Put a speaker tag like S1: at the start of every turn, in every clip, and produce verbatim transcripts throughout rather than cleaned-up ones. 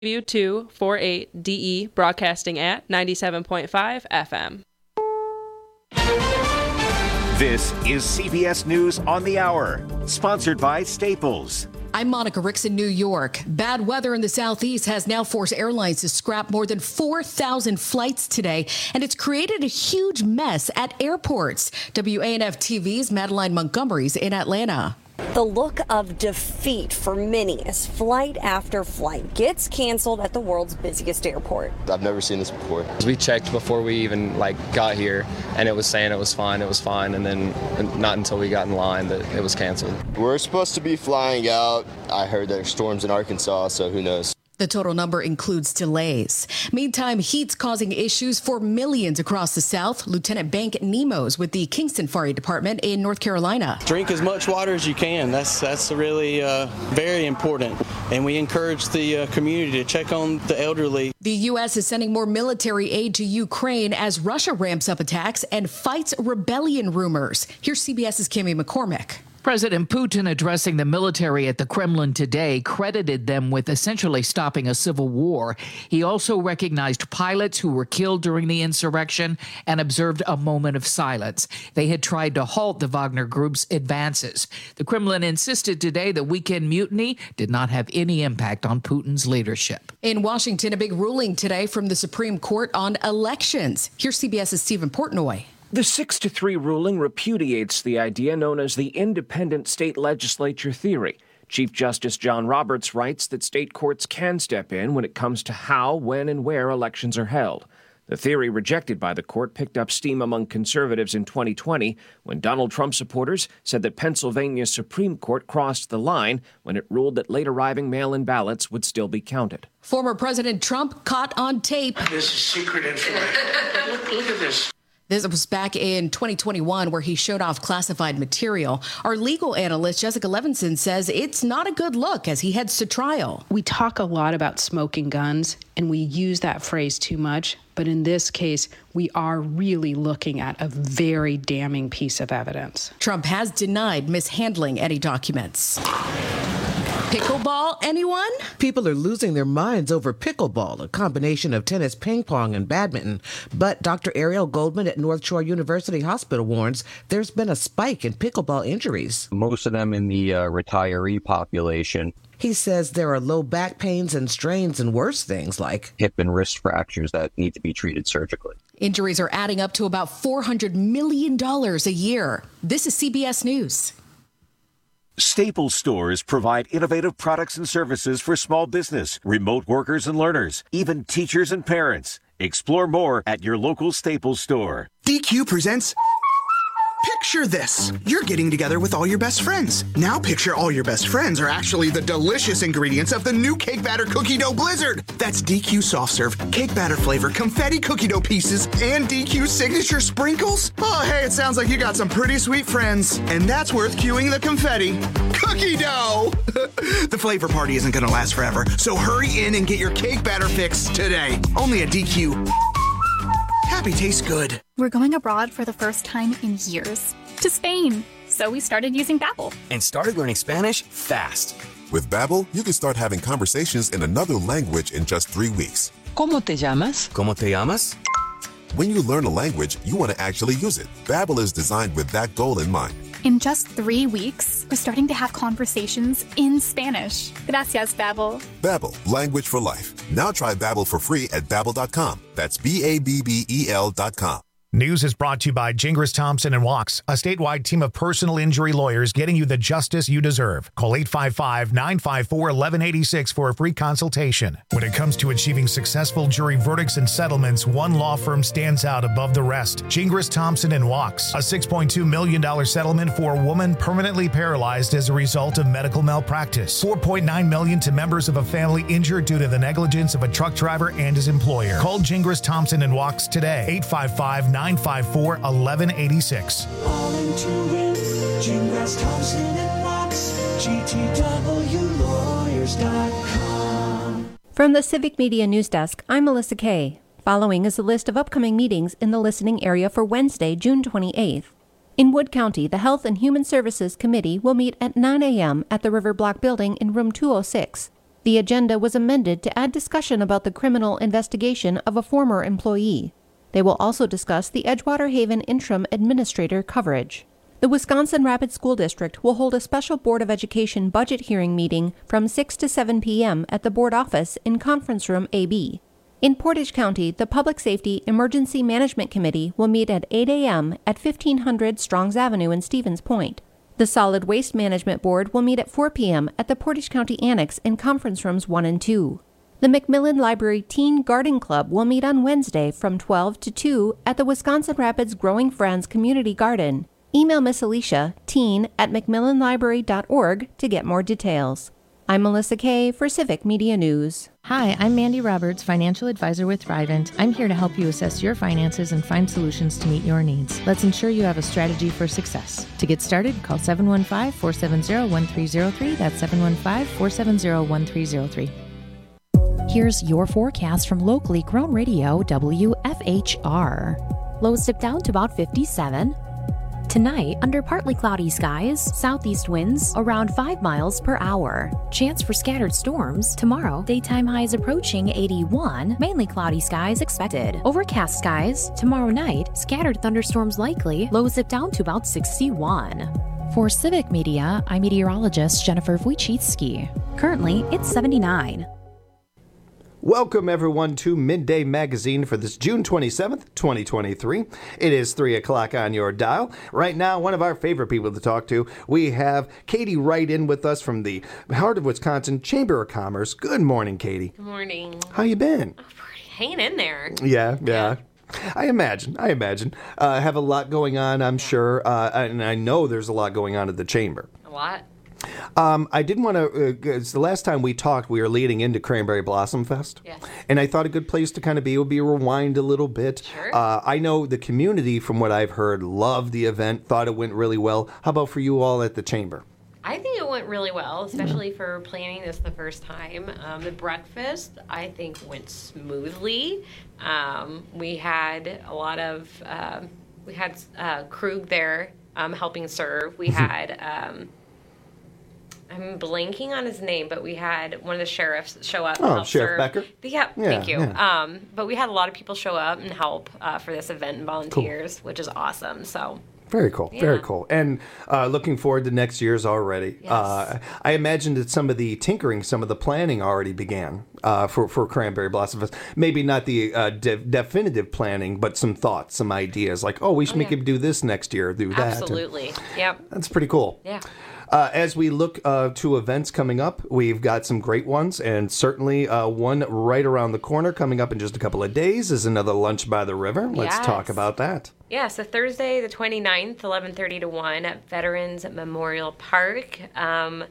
S1: W two forty-eight D E, broadcasting at ninety-seven point five F M.
S2: This is C B S News on the Hour, sponsored by Staples.
S3: I'm Monica Ricks in New York. Bad weather in the southeast has now forced airlines to scrap more than four thousand flights today, and it's created a huge mess at airports. W A N F T V's Madeline Montgomery's in Atlanta.
S4: The look of defeat for many as flight after flight gets canceled at the world's busiest airport.
S5: I've never seen this before.
S6: We checked before we even like got here, and it was saying it was fine, it was fine, and then not until we got in line that it was canceled.
S5: We're supposed to be flying out. I heard there's storms in Arkansas, so who knows?
S3: The total number includes delays. Meantime, heat's causing issues for millions across the South. Lieutenant Bank Nemos with the Kingston Fire Department in North Carolina.
S7: Drink as much water as you can. That's that's really uh, very important. And we encourage the uh, community to check on the elderly.
S3: The U S is sending more military aid to Ukraine as Russia ramps up attacks and fights rebellion rumors. Here's CBS's Kimmy McCormick.
S8: President Putin, addressing the military at the Kremlin today, credited them with essentially stopping a civil war. He also recognized pilots who were killed during the insurrection and observed a moment of silence. They had tried to halt the Wagner Group's advances. The Kremlin insisted today the weekend mutiny did not have any impact on Putin's leadership.
S3: In Washington, a big ruling today from the Supreme Court on elections. Here's CBS's Stephen Portnoy.
S9: The six to three ruling repudiates the idea known as the independent state legislature theory. Chief Justice John Roberts writes that state courts can step in when it comes to how, when, and where elections are held. The theory rejected by the court picked up steam among conservatives in twenty twenty when Donald Trump supporters said that Pennsylvania's Supreme Court crossed the line when it ruled that late arriving mail-in ballots would still be counted.
S3: Former President Trump caught on tape.
S10: This is secret information. look, look at this.
S3: This was back in twenty twenty-one where he showed off classified material. Our legal analyst, Jessica Levinson, says it's not a good look as he heads to trial.
S11: We talk a lot about smoking guns, and we use that phrase too much. But in this case, we are really looking at a very damning piece of evidence.
S3: Trump has denied mishandling any documents. Pickleball, anyone?
S12: People are losing their minds over pickleball, a combination of tennis, ping pong, and badminton. But Doctor Ariel Goldman at North Shore University Hospital warns there's been a spike in pickleball injuries.
S13: Most of them in the uh, retiree population.
S12: He says there are low back pains and strains and worse things like
S13: hip and wrist fractures that need to be treated surgically.
S3: Injuries are adding up to about four hundred million dollars a year. This is C B S News.
S2: Staples stores provide innovative products and services for small business, remote workers and learners, even teachers and parents. Explore more at your local Staples store.
S14: D Q presents... Picture this. You're getting together with all your best friends. Now picture all your best friends are actually the delicious ingredients of the new Cake Batter Cookie Dough Blizzard. That's D Q Soft Serve, Cake Batter flavor, confetti cookie dough pieces, and D Q signature sprinkles. Oh, hey, it sounds like you got some pretty sweet friends. And that's worth cueing the confetti. Cookie dough! The flavor party isn't going to last forever, so hurry in and get your cake batter fix today. Only at D Q. Happy tastes good.
S15: We're going abroad for the first time in years. To Spain. So we started using Babbel.
S16: And started learning Spanish fast.
S17: With Babbel, you can start having conversations in another language in just three weeks.
S18: ¿Cómo te llamas?
S16: ¿Cómo te llamas?
S17: When you learn a language, you want to actually use it. Babbel is designed with that goal in mind.
S15: In just three weeks, we're starting to have conversations in Spanish. Gracias, Babbel.
S17: Babbel, language for life. Now try Babbel for free at babbel dot com. That's B A B B E L dot com.
S19: News is brought to you by Gingras Thompson and Walks, a statewide team of personal injury lawyers getting you the justice you deserve. Call eight five five, nine five four, one one eight six for a free consultation. When it comes to achieving successful jury verdicts and settlements, one law firm stands out above the rest. Gingras Thompson and Walks, a six point two million dollars settlement for a woman permanently paralyzed as a result of medical malpractice. four point nine million dollars to members of a family injured due to the negligence of a truck driver and his employer. Call Gingras Thompson and Walks today. eight five five, nine five four, one one eight six.
S10: All into it, Gingras Thompson and Walks, G T W lawyers dot com.
S20: From the Civic Media News Desk, I'm Melissa Kay. Following is a list of upcoming meetings in the listening area for Wednesday, June twenty-eighth. In Wood County, the Health and Human Services Committee will meet at nine a.m. at the River Block Building in room two oh six. The agenda was amended to add discussion about the criminal investigation of a former employee. They will also discuss the Edgewater Haven interim administrator coverage. The Wisconsin Rapids School District will hold a special Board of Education budget hearing meeting from six to seven p.m. at the board office in Conference Room A B. In Portage County, the Public Safety Emergency Management Committee will meet at eight a.m. at fifteen hundred Strongs Avenue in Stevens Point. The Solid Waste Management Board will meet at four p.m. at the Portage County Annex in Conference Rooms one and two. The Macmillan Library Teen Garden Club will meet on Wednesday from twelve to two at the Wisconsin Rapids Growing Friends Community Garden. Email Miss Alicia, teen at macmillan library dot org to get more details. I'm Melissa Kay for Civic Media News.
S18: Hi, I'm Mandy Roberts, financial advisor with Thrivent. I'm here to help you assess your finances and find solutions to meet your needs. Let's ensure you have a strategy for success. To get started, call seven one five, four seven zero, one three zero three. That's seven one five, four seven zero, one three zero three.
S21: Here's your forecast from locally grown radio W F H R. Lows dip down to about fifty-seven. Tonight, under partly cloudy skies, southeast winds around five miles per hour. Chance for scattered storms. Tomorrow, daytime highs approaching eighty-one, mainly cloudy skies expected. Overcast skies. Tomorrow night, scattered thunderstorms likely. Lows dip down to about sixty-one. For Civic Media, I'm meteorologist Jennifer Wojcicki. Currently, it's seventy-nine.
S22: Welcome, everyone, to Midday Magazine for this June twenty-seventh, twenty twenty-three. It is three o'clock on your dial. Right now, one of our favorite people to talk to, we have Katie Wright in with us from the Heart of Wisconsin Chamber of Commerce. Good morning, Katie.
S23: Good morning.
S22: How you been?
S23: Oh, hanging in there.
S22: Yeah, yeah. I imagine, I imagine. Uh, have a lot going on, I'm sure, uh, and I know there's a lot going on at the Chamber.
S23: A lot.
S22: Um, I did want to, uh, it's the last time we talked, we were leading into Cranberry Blossom Fest.
S23: Yes.
S22: And I thought a good place to kind of be would be rewind a little bit.
S23: Sure.
S22: Uh, I know the community, from what I've heard, loved the event, thought it went really well. How about for you all at the Chamber?
S23: I think it went really well, especially for planning this the first time. Um, the breakfast, I think, went smoothly. Um, we had a lot of, uh, we had uh, Krug there um, helping serve. We had... Um, I'm blanking on his name, but we had one of the sheriffs show up.
S22: Oh,
S23: and help
S22: Sheriff
S23: serve.
S22: Becker?
S23: Yeah,
S22: Yeah,
S23: thank you.
S22: yeah.
S23: Um, but we had a lot of people show up and help uh, for this event and volunteers, which is awesome. So
S22: Very cool,
S23: Yeah.
S22: very cool. And uh, looking forward to next year's already.
S23: Yes.
S22: Uh, I imagine that some of the tinkering, some of the planning already began uh, for, for Cranberry Blossom Fest. Maybe not the uh, de- definitive planning, but some thoughts, some ideas like, oh, we should
S23: Oh,
S22: make
S23: yeah.
S22: him do this next year, do that.
S23: absolutely. Yep.
S22: That's pretty cool.
S23: Yeah.
S22: Uh, as we look uh, to events coming up, we've got some great ones, and certainly uh, one right around the corner coming up in just a couple of days is another Lunch by the River. Let's
S23: Yes.
S22: talk about that.
S23: Yeah, so Thursday the twenty-ninth, eleven thirty to one at Veterans Memorial Park. Um,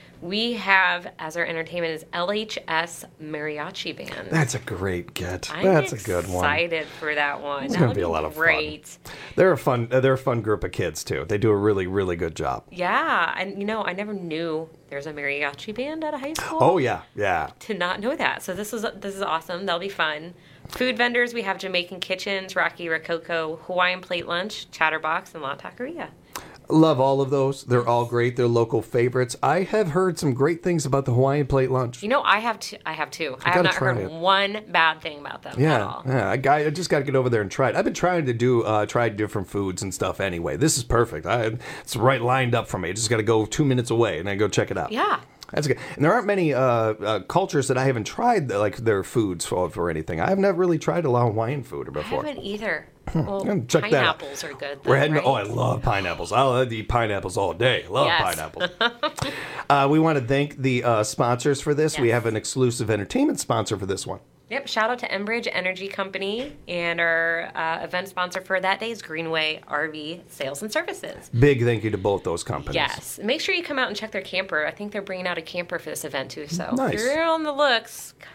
S23: we have, as our entertainment, is L H S Mariachi Band.
S22: That's a great get.
S23: I'm
S22: That's a good one.
S23: excited for that one.
S22: It's
S23: That
S22: going
S23: would
S22: to be a lot of
S23: great.
S22: fun. They're a fun. uh, They're a fun group of kids too. They do a really, really good job.
S23: Yeah, and you know, I never knew there's a mariachi band at a high school.
S22: Oh yeah, yeah.
S23: To not know that. So this is this is awesome. That'll be fun. Food vendors, we have Jamaican Kitchens, Rocky Rococo, Hawaiian Plate Lunch, Chatterbox, and La Taqueria.
S22: Love all of those. They're all great. They're local favorites. I have heard some great things about the Hawaiian Plate Lunch.
S23: You know, I have two. I have two. I,
S22: I
S23: have
S22: gotta
S23: not
S22: try
S23: heard
S22: it.
S23: one bad thing about them at
S22: Yeah,
S23: all.
S22: yeah. I, got- I just got to get over there and try it. I've been trying to do uh, try different foods and stuff. Anyway, this is perfect. I, it's right lined up for me. I just got to go two minutes away and then go check it out.
S23: Yeah.
S22: That's good. And there aren't many uh, uh, cultures that I haven't tried like their foods for, for anything. I've never really tried a lot of Hawaiian food before.
S23: I haven't either. Well,
S22: Hmm. Check that out.
S23: pineapples are good. Though,
S22: We're heading.
S23: right?
S22: Oh, I love pineapples. I'll eat pineapples all day. Love
S23: Yes.
S22: pineapples. uh, we want to thank the uh, sponsors for this. We
S23: Yes.
S22: have an exclusive entertainment sponsor for this one.
S23: Yep. Shout out to Enbridge Energy Company, and our uh, event sponsor for that day is Greenway R V Sales and Services.
S22: Big thank you to both those companies.
S23: Yes. Make sure you come out and check their camper. I think they're bringing out a camper for this event too. So
S22: Nice.
S23: if you're on the looks,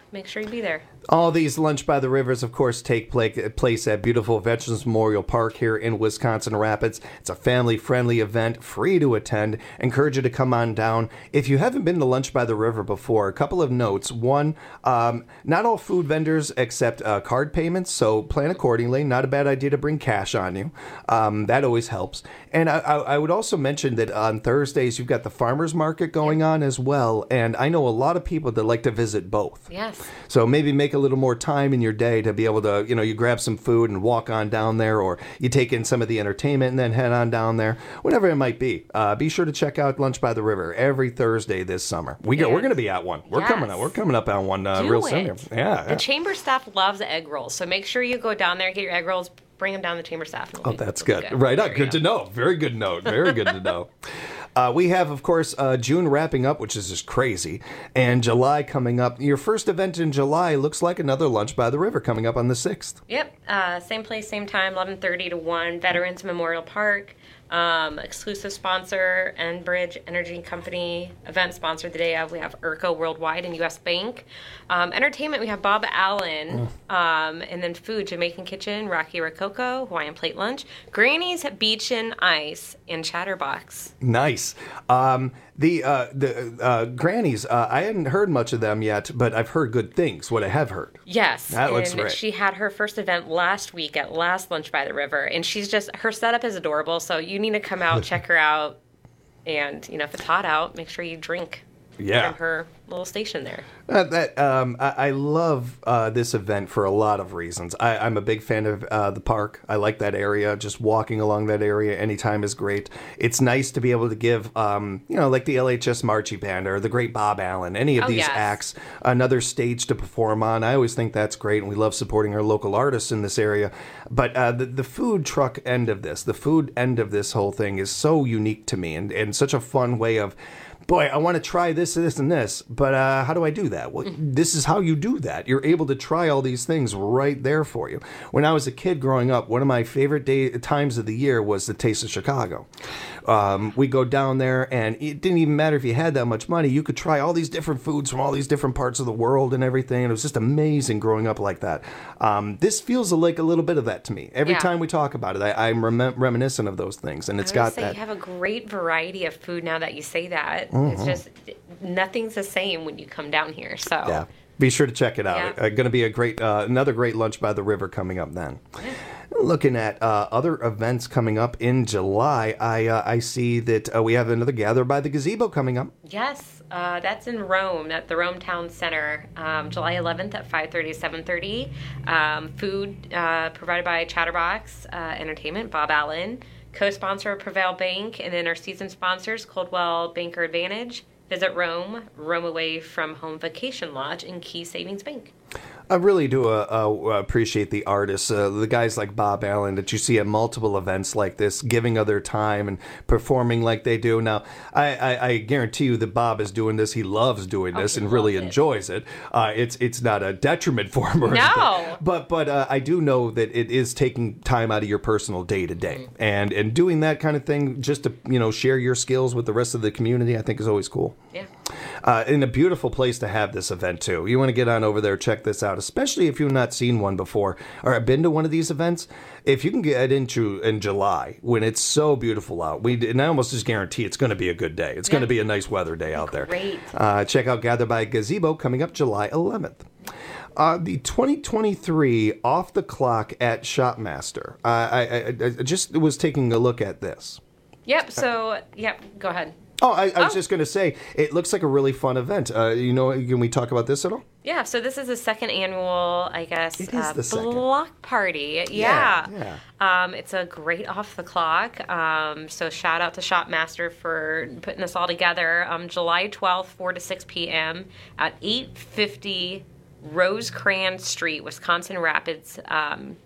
S23: make sure you be there.
S22: All these Lunch by the Rivers, of course, take pla- place at beautiful Veterans Memorial Park here in Wisconsin Rapids. It's a family-friendly event, free to attend. Encourage you to come on down. If you haven't been to Lunch by the River before, a couple of notes. One, um, not all food vendors accept uh, card payments, so plan accordingly. Not a bad idea to bring cash on you. Um, that always helps. And I, I, I would also mention that on Thursdays, you've got the farmers market going on as well. And I know a lot of people that like to visit both.
S23: Yes.
S22: So maybe make a little more time in your day to be able to, you know, you grab some food and walk on down there, or you take in some of the entertainment and then head on down there, whatever it might be. Uh, be sure to check out Lunch by the River every Thursday this summer. We go,
S23: Yes.
S22: we're going to be at one. We're
S23: Yes.
S22: coming up. We're coming up on one uh,
S23: Do
S22: real
S23: it.
S22: soon. here. Yeah.
S23: The
S22: yeah.
S23: chamber staff loves egg rolls, so make sure you go down there, get your egg rolls, bring them down to the chamber staff. and
S22: Oh,
S23: it'll be-
S22: that's
S23: it'll
S22: good.
S23: be
S22: Right on.
S23: There you
S22: Good to know. Very good note. Very good to know. Uh, we have, of course, uh, June wrapping up, which is just crazy, and July coming up. Your first event in July looks like another Lunch by the River coming up on the sixth.
S23: Yep, uh, same place, same time, eleven thirty to one, Veterans Memorial Park. Um, exclusive sponsor, Enbridge Energy Company. Event sponsor the day of, we have ERCO Worldwide and U S Bank. Um, entertainment, we have Bob Allen. Um, and then food, Jamaican Kitchen, Rocky Rococo, Hawaiian Plate Lunch, Granny's Beach and Ice, and Chatterbox.
S22: Nice. Um, the uh, the uh, Grannies, uh, I hadn't heard much of them yet, but I've heard good things, what I have heard.
S23: Yes,
S22: That looks
S23: and
S22: great.
S23: she had her first event last week at last Lunch by the River, and she's just, her setup is adorable, so you need to come out, check her out, and, you know, if it's hot out, make sure you drink
S22: Yeah.
S23: from her little station there.
S22: Uh, that um, I, I love uh, this event for a lot of reasons. I, I'm a big fan of uh, the park. I like that area. Just walking along that area anytime is great. It's nice to be able to give, um, you know, like the L H S Marching Band or the Great Bob Allen, any of
S23: Oh,
S22: these
S23: yes.
S22: acts, another stage to perform on. I always think that's great, and we love supporting our local artists in this area. But uh, the, the food truck end of this, the food end of this whole thing is so unique to me, and, and such a fun way of, boy, I want to try this, this, and this, but uh, how do I do that? Well, this is how you do that. You're able to try all these things right there for you. When I was a kid growing up, one of my favorite day, times of the year was the Taste of Chicago. Um, we go down there, and it didn't even matter if you had that much money. You could try all these different foods from all these different parts of the world and everything. And it was just amazing growing up like that. Um, this feels like a little bit of that to me. Every
S23: Yeah.
S22: time we talk about it, I, I'm rem- reminiscent of those things, and it's
S23: I would
S22: got
S23: say
S22: that.
S23: you have a great variety of food now that you say that.
S22: Mhm.
S23: It's just, nothing's the same when you come down here, so.
S22: Yeah. Be sure to check it out.
S23: Yeah.
S22: Uh, going to be a great, uh, another great Lunch by the River coming up then. Looking at uh, other events coming up in July, I uh, I see that uh, we have another Gather by the Gazebo coming up.
S23: Yes, uh, that's in Rome at the Rome Town Center, um, July eleventh at five thirty to seven thirty. Um, food uh, provided by Chatterbox uh, Entertainment, Bob Allen, co-sponsor of Prevail Bank, and then our season sponsors, Coldwell Banker Advantage, Visit Rome, Rome Away from Home Vacation Lodge, and Key Savings Bank.
S22: I really do uh, uh, appreciate the artists, uh, the guys like Bob Allen that you see at multiple events like this, giving of their time and performing like they do. Now, I, I, I guarantee you that Bob is doing this. He loves doing this and really enjoys it. Uh, it's it's not a detriment for him or
S23: No.
S22: anything. But but uh, I do know that it is taking time out of your personal day to day, and and doing that kind of thing just to you know share your skills with the rest of the community. I think is always cool.
S23: Yeah.
S22: Uh, and a beautiful place to have this event too. You want to get on over there, check this out, especially if you've not seen one before or have been to one of these events. If you can get into in July when it's so beautiful out, we and I almost just guarantee it's going to be a good day. It's going to be a nice weather day out there.
S23: Great.
S22: Uh, check out Gather by Gazebo coming up July eleventh. Uh, the twenty twenty-three Off the Clock at Shopmaster. Uh, I, I, I just was taking a look at this.
S23: Yep, so, yep, go ahead.
S22: Oh, I, I was
S23: Oh.
S22: just going to say, it looks like a really fun event. Uh, you know, can we talk about this at all?
S23: Yeah, so this is the second annual, I guess,
S22: It is
S23: uh,
S22: the second.
S23: block party.
S22: Yeah,
S23: Yeah. Um, it's a great off the clock. Um, so shout out to Shopmaster for putting this all together. Um, July twelfth, four to six p.m. at eight fifty Rosecrans Street, Wisconsin Rapids. Um,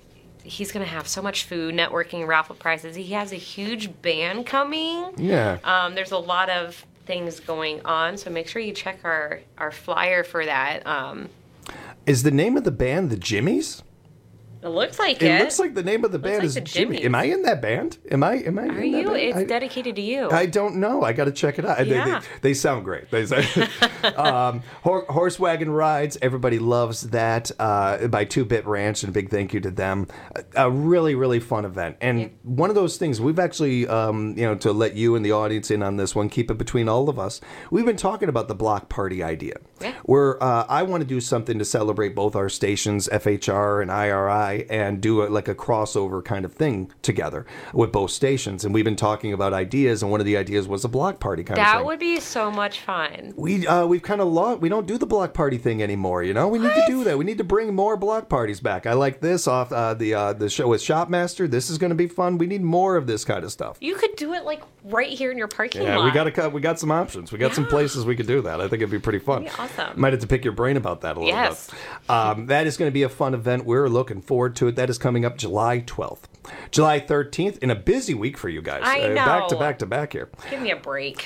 S23: he's going to have so much food, networking, raffle prizes. He has a huge band coming.
S22: Yeah.
S23: Um, there's a lot of things going on, so make sure you check our, our flyer for that. Um,
S22: Is the name of the band the Jimmies?
S23: It looks like
S22: It
S23: it.
S22: looks like the name of the band
S23: like
S22: is
S23: the
S22: Jimmy.
S23: Jimmies.
S22: Am I in that band? Am I? Am I?
S23: Are
S22: in that
S23: you?
S22: band?
S23: It's
S22: I,
S23: dedicated to you.
S22: I don't know. I got to check it out. They-
S23: Yeah.
S22: They, they sound great. They sound, um, Hor- Horse Wagon Rides. Everybody loves that. Uh, by Two Bit Ranch, and a big thank you to them. A, a really, really fun event, and yeah. one of those things we've actually, um, you know, to let you and the audience in on this one, keep it between all of us. We've been talking about the block party idea, yeah. where uh, I want to do something to celebrate both our stations, F H R and I R I, and do a, like a crossover kind of thing together with both stations. And we've been talking about ideas, and one of the ideas was a block party kind
S23: that
S22: of thing.
S23: That would be so much fun.
S22: We uh, we've kind of lost. We don't do the block party thing anymore. You know, we what? need to do that. We need to bring more block parties back. I like this off uh, the uh, the show with Shopmaster. This is going to be fun. We need more of this kind of stuff.
S23: You could do it like right here in your parking
S22: yeah,
S23: lot.
S22: we got to we got some options. We got yeah. some places we could do that. I think it'd be pretty fun.
S23: That'd be awesome.
S22: Might have to pick your brain about that a little
S23: yes.
S22: bit. Um, that is going to be a fun event. We're looking forward to it. That is coming up July twelfth. July thirteenth, in a busy week for you guys.
S23: I know.
S22: Uh, back to back to back here.
S23: Give me a break.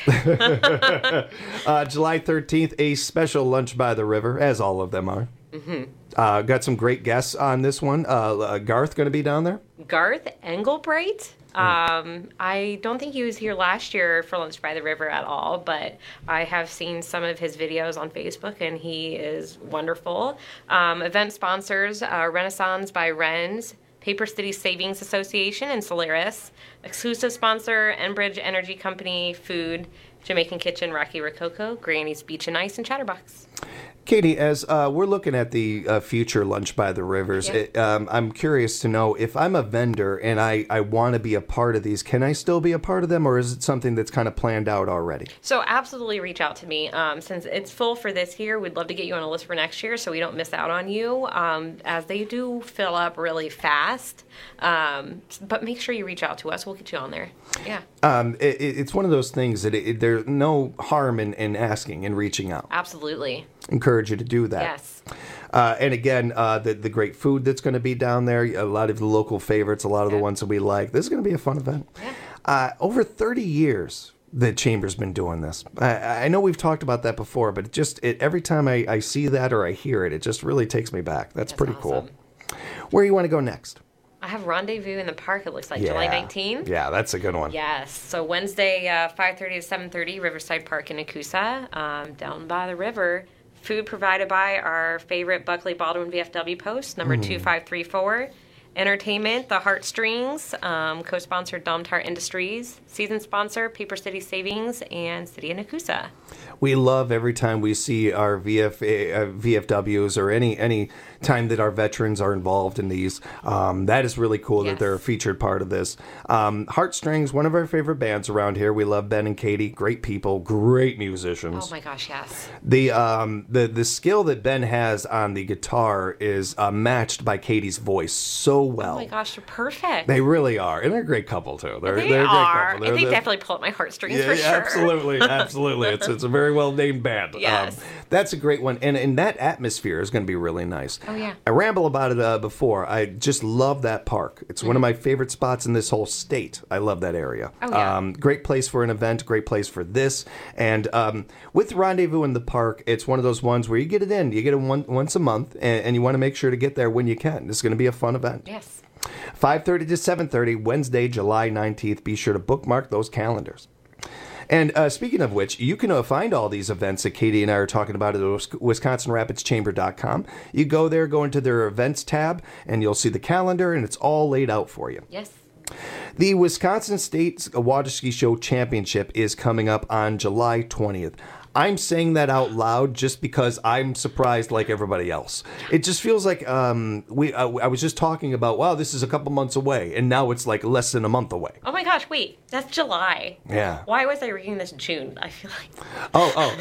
S22: uh, July thirteenth, a special lunch by the river, as all of them are. Mm-hmm. Uh, got some great guests on this one. Uh, uh, Garth going to be down there?
S23: Garth Engelbright. Um, I don't think he was here last year for Lunch by the River at all, but I have seen some of his videos on Facebook, and he is wonderful. Um, event sponsors, uh, Renaissance by Ren's, Paper City Savings Association, and Solaris. Exclusive sponsor, Enbridge Energy Company, Food, Jamaican Kitchen, Rocky Rococo, Granny's Beach and Ice, and Chatterbox.
S22: Katie, as uh, we're looking at the uh, future Lunch by the Rivers,
S23: Yeah.
S22: it, um, I'm curious to know if I'm a vendor and I, I want to be a part of these, can I still be a part of them, or is it something that's kind of planned out already?
S23: So absolutely reach out to me. Um, since it's full for this year, we'd love to get you on a list for next year so we don't miss out on you, um, as they do fill up really fast. Um, but make sure you reach out to us. We'll get you on there. Yeah.
S22: Um, it, it's one of those things that it, it, there's no harm in, in asking and reaching out.
S23: Absolutely.
S22: Encourage you to do that.
S23: Yes.
S22: Uh, and again, uh, the the great food that's going to be down there, a lot of the local favorites, a lot of yeah. the ones that we like. This is going to be a fun event.
S23: Yeah.
S22: Uh, over thirty years, the Chamber's been doing this. I, I know we've talked about that before, but it just it, every time I, I see that or I hear it, it just really takes me back. That's, that's pretty
S23: awesome.
S22: cool. Where do you want to go next?
S23: I have Rendezvous in the Park, it looks like,
S22: yeah.
S23: July nineteenth.
S22: Yeah, that's a good one.
S23: Yes. So Wednesday, uh, five thirty to seven thirty, Riverside Park in Nakusa, um, down by the river. Food provided by our favorite Buckley Baldwin V F W post, number mm. two five three four. Entertainment, The Heartstrings, um, co-sponsored Domtar Industries. Season sponsor, Paper City Savings and City of Nakusa.
S22: We love every time we see our V F, uh, V F Ws or any any time that our veterans are involved in these. Um, that is really cool yes. that they're a featured part of this. Um, Heartstrings, one of our favorite bands around here. We love Ben and Katie. Great people, great musicians.
S23: Oh my gosh, yes.
S22: The um the the skill that Ben has on the guitar is uh, matched by Katie's voice so well.
S23: Oh my gosh, they're perfect.
S22: They really are, and they're a great couple too. They're
S23: they
S22: they're a great
S23: are.
S22: couple. They're,
S23: they
S22: they're,
S23: definitely pull at my heartstrings
S22: yeah,
S23: for sure.
S22: Absolutely, absolutely. It's it's a very well named band.
S23: Yes.
S22: Um, that's a great one, and and that atmosphere is going to be really nice.
S23: Oh yeah.
S22: I ramble about it uh, before. I just love that park. It's mm-hmm. one of my favorite spots in this whole state. I love that area.
S23: Oh yeah.
S22: Um, great place for an event. Great place for this. And um, with Rendezvous in the Park, it's one of those ones where you get it in. You get it one, once a month, and, and you want to make sure to get there when you can. This is going to be a fun event.
S23: Yes.
S22: five thirty to seven thirty, Wednesday, July nineteenth. Be sure to bookmark those calendars. And uh, speaking of which, you can uh, find all these events that Katie and I are talking about at Wisconsin Rapids Chamber dot com. You go there, go into their events tab, and you'll see the calendar, and it's all laid out for you.
S23: Yes.
S22: The Wisconsin State Water Ski Show Championship is coming up on July twentieth. I'm saying that out loud just because I'm surprised like everybody else. It just feels like um, we. Uh, I was just talking about, wow, this is a couple months away, and now it's like less than a month away.
S23: Oh my gosh, wait, that's July.
S22: Yeah.
S23: Why was I reading this June? I feel like.
S22: Oh, oh.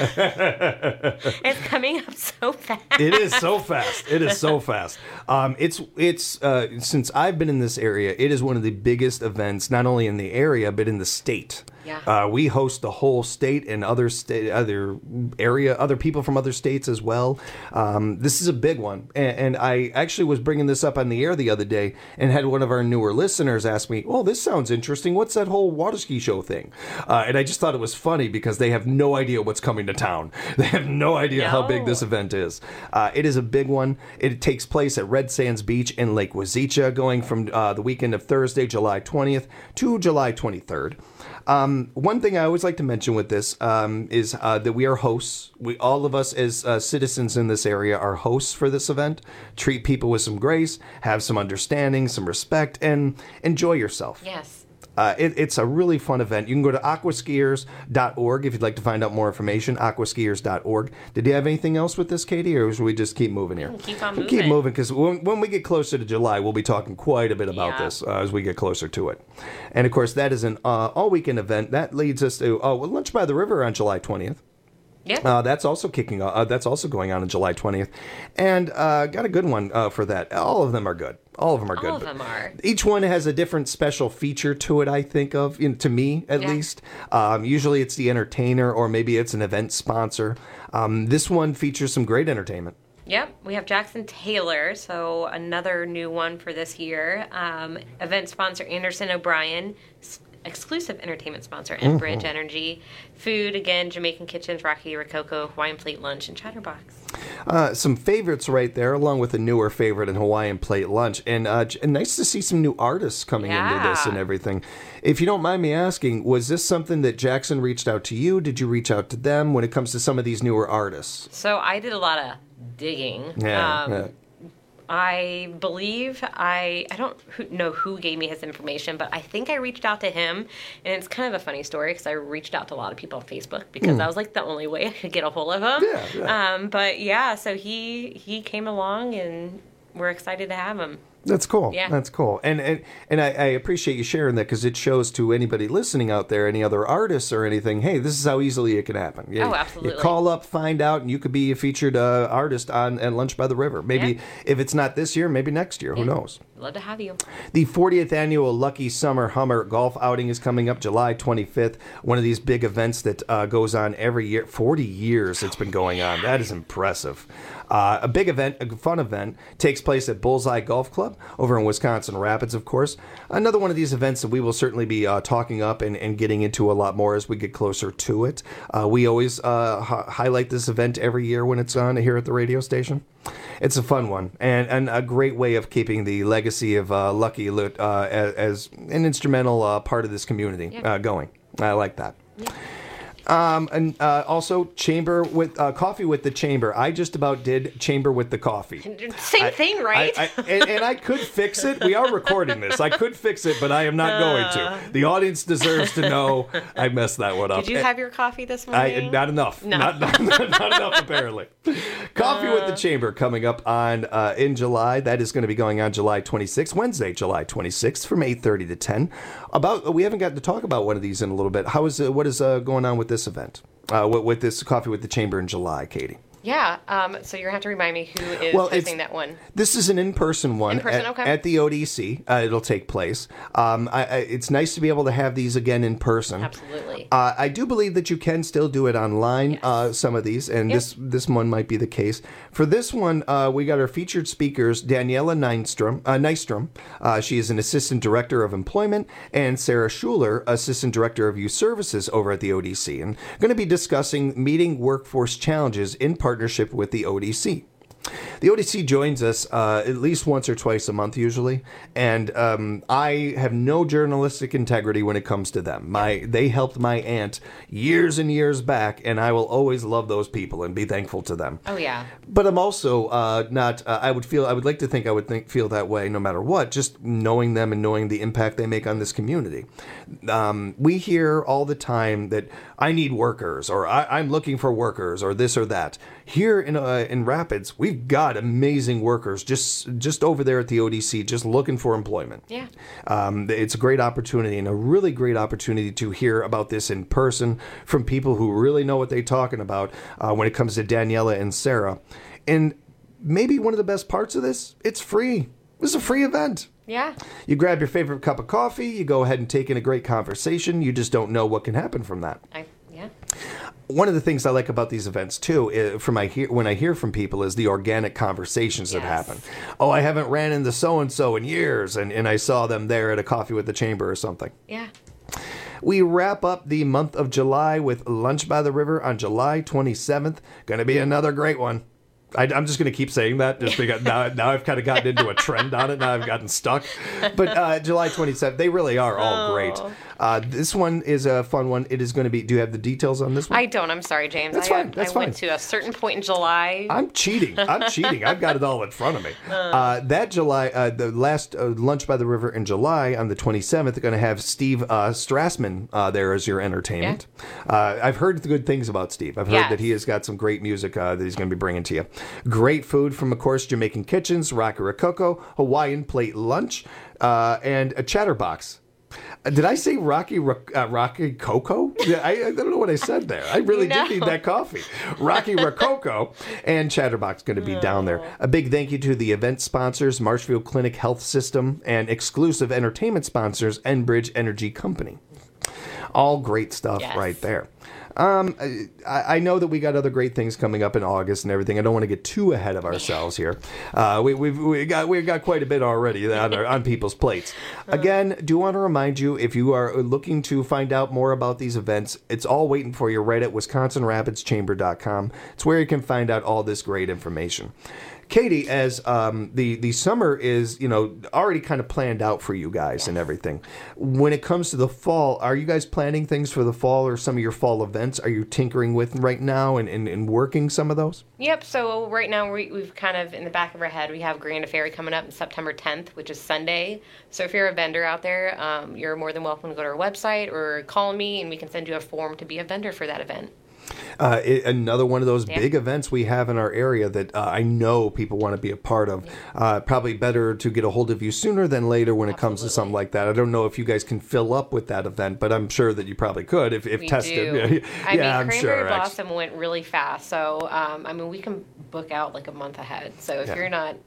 S23: It's coming up so fast.
S22: It is so fast. It is so fast. Um, it's it's uh, since I've been in this area, it is one of the biggest events, not only in the area but in the state.
S23: Yeah.
S22: Uh, we host the whole state and other state, other area, other people from other states as well. Um, this is a big one, and, and I actually was bringing this up on the air the other day, and had one of our newer listeners ask me, "Oh, this sounds interesting. What's that whole water ski show thing?" Uh, and I just thought it was funny because they have no idea what's coming to town. They have no idea no. how big this event is. Uh, it is a big one. It takes place at Red Sands Beach in Lake Wazeecha, going from uh, the weekend of Thursday, July twentieth to July twenty-third. Um, one thing I always like to mention with this um, is uh, that we are hosts. We, all of us as uh, citizens in this area are hosts for this event. Treat people with some grace, have some understanding, some respect, and enjoy yourself.
S23: Yes.
S22: Uh, it, it's a really fun event. You can go to aquaskiers dot org if you'd like to find out more information, aquaskiers dot org. Did you have anything else with this, Katie, or should we just keep moving here?
S23: Keep on moving.
S22: Keep moving, because when, when we get closer to July, we'll be talking quite a bit about
S23: yeah.
S22: this uh, as we get closer to it. And, of course, that is an uh, all-weekend event. That leads us to oh, well, Lunch by the River on July twentieth.
S23: Yeah.
S22: Uh, that's also kicking off. Uh, that's also going on on July twentieth. And uh, got a good one uh, for that. All of them are good. All of them are good.
S23: All of them are.
S22: Each one has a different special feature to it, I think of, you know, to me at
S23: yeah.
S22: least. Um, usually it's the entertainer, or maybe it's an event sponsor. Um, this one features some great entertainment.
S23: Yep, we have Jackson Taylor, so another new one for this year. Um, event sponsor Anderson O'Brien, exclusive entertainment sponsor Enbridge mm-hmm. Energy. Food, again, Jamaican Kitchens, Rocky Rococo, Hawaiian Plate Lunch, and Chatterbox.
S22: Uh, some favorites right there, along with a newer favorite in Hawaiian Plate Lunch. And, uh, and nice to see some new artists coming
S23: yeah.
S22: into this and everything. If you don't mind me asking, was this something that Jackson reached out to you? Did you reach out to them when it comes to some of these newer artists?
S23: So I did a lot of digging.
S22: Yeah,
S23: um,
S22: yeah.
S23: I believe I I don't who, know who gave me his information, but I think I reached out to him, and it's kind of a funny story because I reached out to a lot of people on Facebook because mm. that was like the only way I could get a hold of him.
S22: Yeah, yeah.
S23: Um, but yeah, so he he came along, and we're excited to have him.
S22: That's cool.
S23: Yeah.
S22: That's cool. And and, and I, I appreciate you sharing that, because it shows to anybody listening out there, any other artists or anything, hey, this is how easily it can happen. You,
S23: oh, absolutely.
S22: You call up, find out, and you could be a featured uh, artist on at Lunch by the River. Maybe
S23: yeah.
S22: if it's not this year, maybe next year.
S23: Yeah.
S22: Who knows?
S23: Love to have you.
S22: The fortieth annual Lucky Summer Hummer Golf Outing is coming up July twenty-fifth. One of these big events that uh, goes on every year. forty years it's been going on. That is impressive. Uh, a big event, a fun event, takes place at Bullseye Golf Club over in Wisconsin Rapids, of course. Another one of these events that we will certainly be uh, talking up and, and getting into a lot more as we get closer to it. Uh, we always uh, h- highlight this event every year when it's on here at the radio station. It's a fun one, and, and a great way of keeping the legacy of uh, Lucky uh, as, as an instrumental uh, part of this community yeah. uh, going. I like that. Yeah. Um, and uh, also chamber with uh, coffee with the chamber. I just about did chamber with the coffee.
S23: Same
S22: I,
S23: thing, right?
S22: I, I, and, and I could fix it. We are recording this. I could fix it, but I am not uh, going to. The audience deserves to know I messed that one up.
S23: Did you have your coffee this morning?
S22: I, not enough.
S23: No.
S22: Not, not, not enough, apparently. Coffee uh, with the Chamber coming up on uh, in July. That is going to be going on July twenty-sixth, Wednesday, July twenty-sixth, from eight thirty to ten. About we haven't gotten to talk about one of these in a little bit. How is uh, what is uh, going on with this event? Uh, with, with this Coffee with the Chamber in July, Katie?
S23: Yeah, um, so you're going to have to remind me who is
S22: well,
S23: hosting that one.
S22: This is an in-person one.
S23: In-person,
S22: at,
S23: okay.
S22: At the O D C, uh, it'll take place. Um, I, I, it's nice to be able to have these again in person.
S23: Absolutely.
S22: Uh, I do believe that you can still do it online,
S23: yes.
S22: uh, some of these, and
S23: yep.
S22: this this one might be the case. For this one, uh, we got our featured speakers, Daniela Nystrom. Uh, Nystrom. Uh, she is an Assistant Director of Employment, and Sarah Schuler, Assistant Director of Youth Services over at the O D C, and going to be discussing meeting workforce challenges in partnership with the O D C. The O D C joins us uh, at least once or twice a month usually, and um, I have no journalistic integrity when it comes to them. My They helped my aunt years and years back, and I will always love those people and be thankful to them.
S23: Oh, yeah.
S22: But I'm also uh, not, uh, I would feel, I would like to think I would think, feel that way no matter what, just knowing them and knowing the impact they make on this community. Um, we hear all the time that I need workers, or I, I'm looking for workers, or this or that. Here in uh, in Rapids, we've got amazing workers just just over there at the O D C, just looking for employment.
S23: Yeah.
S22: Um, it's a great opportunity, and a really great opportunity to hear about this in person from people who really know what they're talking about uh, when it comes to Daniela and Sarah. And maybe one of the best parts of this, it's free. This is a free event.
S23: Yeah.
S22: You grab your favorite cup of coffee, you go ahead and take in a great conversation. You just don't know what can happen from that.
S23: I, yeah.
S22: One of the things I like about these events too, is from I hear when I hear from people, is the organic conversations that
S23: Yes.
S22: happen. Oh, I haven't ran into so and so in years, and, and I saw them there at a coffee with the chamber or something.
S23: Yeah.
S22: We wrap up the month of July with Lunch by the River on July twenty-seventh. Going to be another great one. I, I'm just going to keep saying that just because now, now I've kind of gotten into a trend on it. Now I've gotten stuck. But uh, July twenty-seventh, they really are all
S23: Oh.
S22: great. Uh, this one is a fun one. It is going to be, do you have the details on this one?
S23: I don't. I'm sorry, James.
S22: That's
S23: I,
S22: fine, that's
S23: I went
S22: fine.
S23: to a certain point in July.
S22: I'm cheating. I'm cheating. I've got it all in front of me. Uh, that July, uh, the last uh, Lunch by the River in July on the twenty-seventh, going to have Steve uh, Strassman uh, there as your entertainment. Uh, I've heard the good things about Steve. I've heard
S23: Yes.
S22: that he has got some great music uh, that he's going to be bringing to you. Great food from, of course, Jamaican Kitchens, Rocky Rococo, Hawaiian Plate Lunch, uh, and a Chatterbox. Uh, Did I say Rocky Ro- uh, Rocky Coco? Yeah, I, I don't know what I said there. I really
S23: No.
S22: did need that coffee. Rocky Rococo and Chatterbox going to be down there. A big thank you to the event sponsors, Marshfield Clinic Health System, and exclusive entertainment sponsors, Enbridge Energy Company. All great stuff
S23: Yes.
S22: right there. Um, I, I know that we got other great things coming up in August and everything. I don't want to get too ahead of ourselves here. Uh, we, we've we got we've got quite a bit already on, our, on people's plates. Again, do want to remind you, if you are looking to find out more about these events, it's all waiting for you right at wisconsin rapids chamber dot com. It's where you can find out all this great information. Katie, as um, the the summer is, you know, already kind of planned out for you guys and everything. When it comes to the fall, are you guys planning things for the fall or some of your fall events? Are you tinkering with right now and, and, and working some of those?
S23: Yep. So right now we, we've kind of in the back of our head we have Grand Affair coming up on September tenth, which is Sunday. So if you're a vendor out there, um, you're more than welcome to go to our website or call me, and we can send you a form to be a vendor for that event.
S22: Uh, it, another one of those
S23: Yeah.
S22: big events we have in our area that uh, I know people want to be a part of. Uh, probably better to get a hold of you sooner than later when it comes to something like that. I don't know if you guys can fill up with that event, but I'm sure that you probably could if, if
S23: We
S22: tested.
S23: do.
S22: yeah,
S23: I
S22: yeah,
S23: mean,
S22: I'm
S23: Cranberry
S22: sure.
S23: Blossom went really fast. So, um, I mean, we can book out like a month ahead. So if
S22: Yeah.
S23: you're not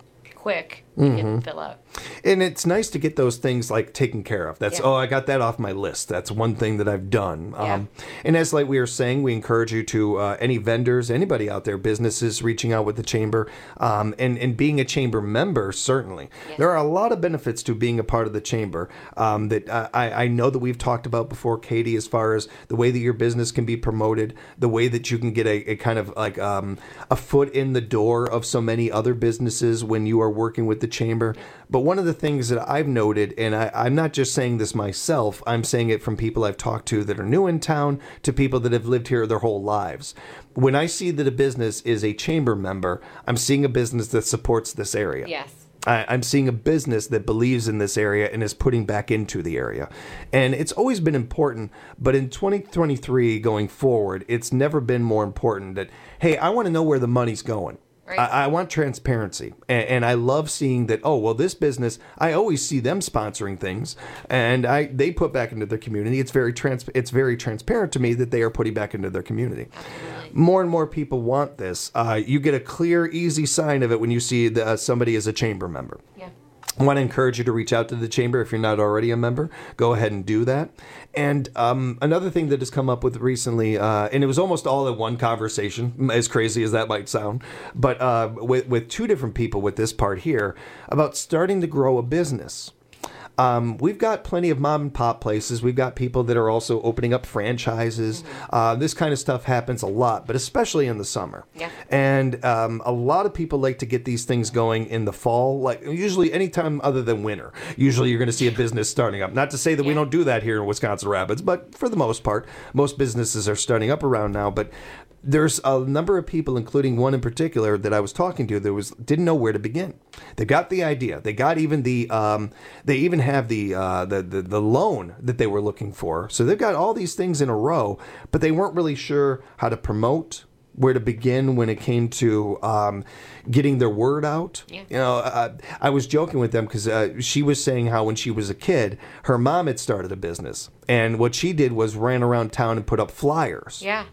S23: quick, you can
S22: Mhm.
S23: fill up.
S22: And it's nice to get those things like taken care of. That's,
S23: Yeah.
S22: oh, I got that off my list. That's one thing that I've done.
S23: Yeah.
S22: Um, and as like we were saying, we encourage you to, uh, any vendors, anybody out there, businesses reaching out with the chamber, um, and, and being a chamber member, certainly. There are a lot of benefits to being a part of the chamber um, that uh, I, I know that we've talked about before, Katie, as far as the way that your business can be promoted, the way that you can get a, a kind of like um, a foot in the door of so many other businesses when you are working with the chamber. But one of the things that I've noted, and I, I'm not just saying this myself, I'm saying it from people I've talked to that are new in town to people that have lived here their whole lives. When I see that a business is a chamber member, I'm seeing a business that supports this area.
S23: Yes.
S22: I, I'm seeing a business that believes in this area and is putting back into the area. And it's always been important, but in twenty twenty-three going forward, it's never been more important that, hey, I want to know where the money's going.
S23: Right.
S22: I, I want transparency. And, and I love seeing that, oh, well, this business, I always see them sponsoring things and I they put back into their community. It's very trans it's very transparent to me that they are putting back into their community. More and more people want this. Uh, you get a clear, easy sign of it when you see the, uh, somebody is a chamber member.
S23: Yeah.
S22: I want to encourage you to reach out to the chamber if you're not already a member. Go ahead and do that. And um, another thing that has come up with recently, uh, and it was almost all in one conversation, as crazy as that might sound, but uh, with, with two different people with this part here, about starting to grow a business. Um, we've got plenty of mom and pop places. We've got people that are also opening up franchises. Uh, this kind of stuff happens a lot, but especially in the summer.
S23: Yeah.
S22: And um, a lot of people like to get these things going in the fall, like usually anytime other than winter. Usually you're going to see a business starting up. Not to say that we don't do that here in Wisconsin Rapids, but for the most part, most businesses are starting up around now. But there's a number of people, including one in particular that I was talking to, that was didn't know where to begin. They got the idea. They got even the um, they even have the, uh, the the the loan that they were looking for. So they've got all these things in a row, but they weren't really sure how to promote, where to begin when it came to um, getting their word out.
S23: Yeah.
S22: You know, uh, I was joking with them because uh, she was saying how when she was a kid, her mom had started a business, and what she did was ran around town and put up flyers.
S23: Yeah.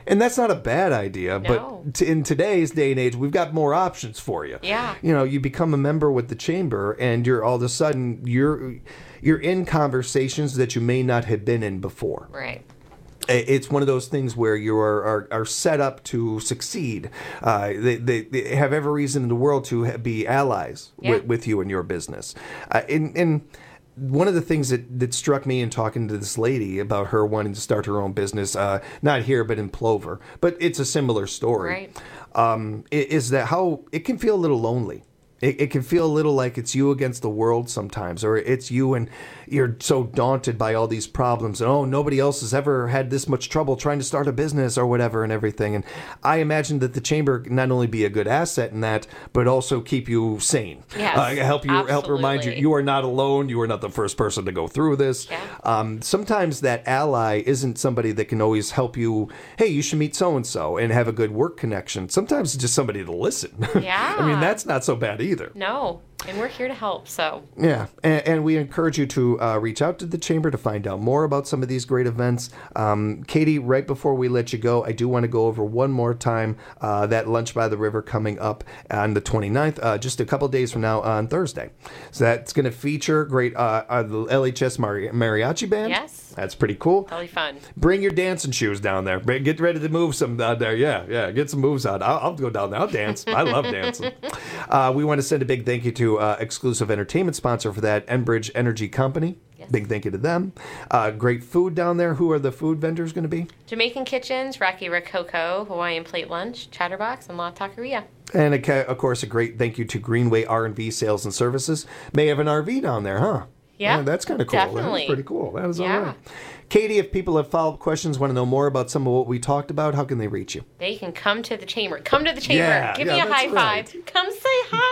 S22: And that's not a bad idea,
S23: No.
S22: but t- in today's day and age, we've got more options for you.
S23: Yeah.
S22: You know, you become a member with the chamber, and you're all of a sudden you're you're in conversations that you may not have been in before.
S23: Right.
S22: It's one of those things where you are, are, are set up to succeed. Uh, they, they, they have every reason in the world to ha- be allies
S23: Yeah.
S22: with, with you and your business. Uh, and, and one of the things that, that struck me in talking to this lady about her wanting to start her own business, uh, not here, but in Plover, but it's a similar story,
S23: Right.
S22: um, i- is that how it can feel a little lonely. It, it can feel a little like it's you against the world sometimes, or it's you and you're so daunted by all these problems, and oh, nobody else has ever had this much trouble trying to start a business or whatever and everything. And I imagine that the chamber can not only be a good asset in that, but also keep you sane.
S23: Yes,
S22: uh, help you help remind you
S23: absolutely.
S22: you are not alone. You are not the first person to go through this.
S23: Yeah.
S22: Um, sometimes that ally isn't somebody that can always help you. Hey, you should meet so and so and have a good work connection. Sometimes it's just somebody to listen.
S23: Yeah.
S22: I mean, that's not so bad either.
S23: No, and we're here to help. So
S22: Yeah, and, and we encourage you to uh, reach out to the chamber to find out more about some of these great events. Um, Katie, right before we let you go, I do want to go over one more time uh, that Lunch by the River coming up on the twenty-ninth, uh, just a couple days from now on Thursday. So that's going to feature great uh, uh, the L H S Mari- Mariachi Band.
S23: Yes.
S22: That's pretty cool.
S23: totally fun.
S22: Bring your dancing shoes down there. Bring- Get ready to move some down there. Yeah, yeah. Get some moves on. I'll, I'll go down there. I'll dance. I love dancing. Uh, we want to send a big thank you to uh, exclusive entertainment sponsor for that, Enbridge Energy Company.
S23: Yes.
S22: Big thank you to them. Uh, great food down there. Who are the food vendors going to be?
S23: Jamaican Kitchens, Rocky Rococo, Hawaiian Plate Lunch, Chatterbox, and La Taqueria.
S22: And a, ca- of course, a great thank you to Greenway R and V Sales and Services. May have an R V down there, huh?
S23: Yeah,
S22: that's kind of cool.
S23: definitely.
S22: That's pretty cool. That is
S23: Yeah.
S22: all right. Katie, if people have follow-up questions, want to know more about some of what we talked about, how can they reach you?
S23: They can come to the chamber. Come to the chamber.
S22: Yeah,
S23: Give
S22: yeah,
S23: me a
S22: that's
S23: high
S22: right.
S23: five. Come say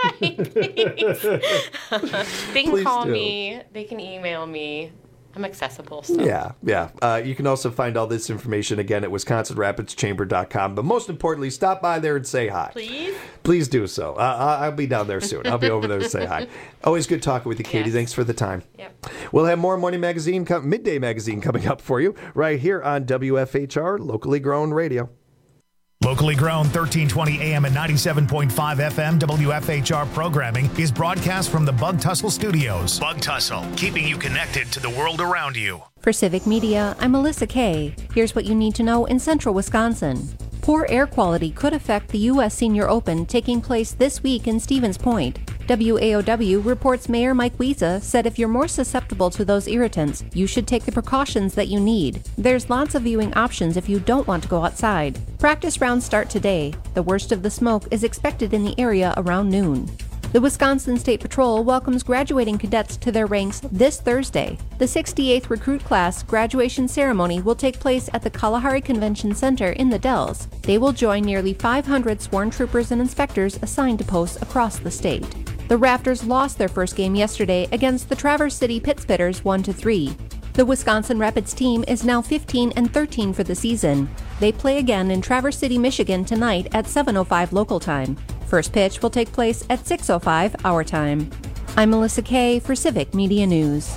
S23: hi, please. They can
S22: Please
S23: call
S22: do.
S23: me. They can email me. I'm accessible. So.
S22: Yeah, yeah. Uh, you can also find all this information again at wisconsin rapids chamber dot com. But most importantly, stop by there and say hi.
S23: Please?
S22: Please do so. Uh, I- I'll be down there soon. I'll be over there to say hi. Always good talking with you, Katie.
S23: Yes.
S22: Thanks for the time.
S23: Yep.
S22: We'll have more Morning Magazine, com- Midday Magazine coming up for you right here on W F H R, locally grown radio.
S19: Locally grown thirteen twenty A M and ninety-seven point five F M W F H R programming is broadcast from the Bug Tussle Studios. Bug Tussle, keeping you connected to the world around you.
S20: For Civic Media, I'm Melissa Kay. Here's what you need to know in central Wisconsin. Poor air quality could affect the U S Senior Open taking place this week in Stevens Point. W A O W reports Mayor Mike Wiesa said if you're more susceptible to those irritants, you should take the precautions that you need. There's lots of viewing options if you don't want to go outside. Practice rounds start today. The worst of the smoke is expected in the area around noon. The Wisconsin State Patrol welcomes graduating cadets to their ranks this Thursday. The sixty-eighth recruit class graduation ceremony will take place at the Kalahari Convention Center in the Dells. They will join nearly five hundred sworn troopers and inspectors assigned to posts across the state. The Rafters lost their first game yesterday against the Traverse City Pittsfitters one to three. The Wisconsin Rapids team is now fifteen and thirteen for the season. They play again in Traverse City, Michigan tonight at seven oh five local time. First pitch will take place at six oh five our time. I'm Melissa Kay for Civic Media News.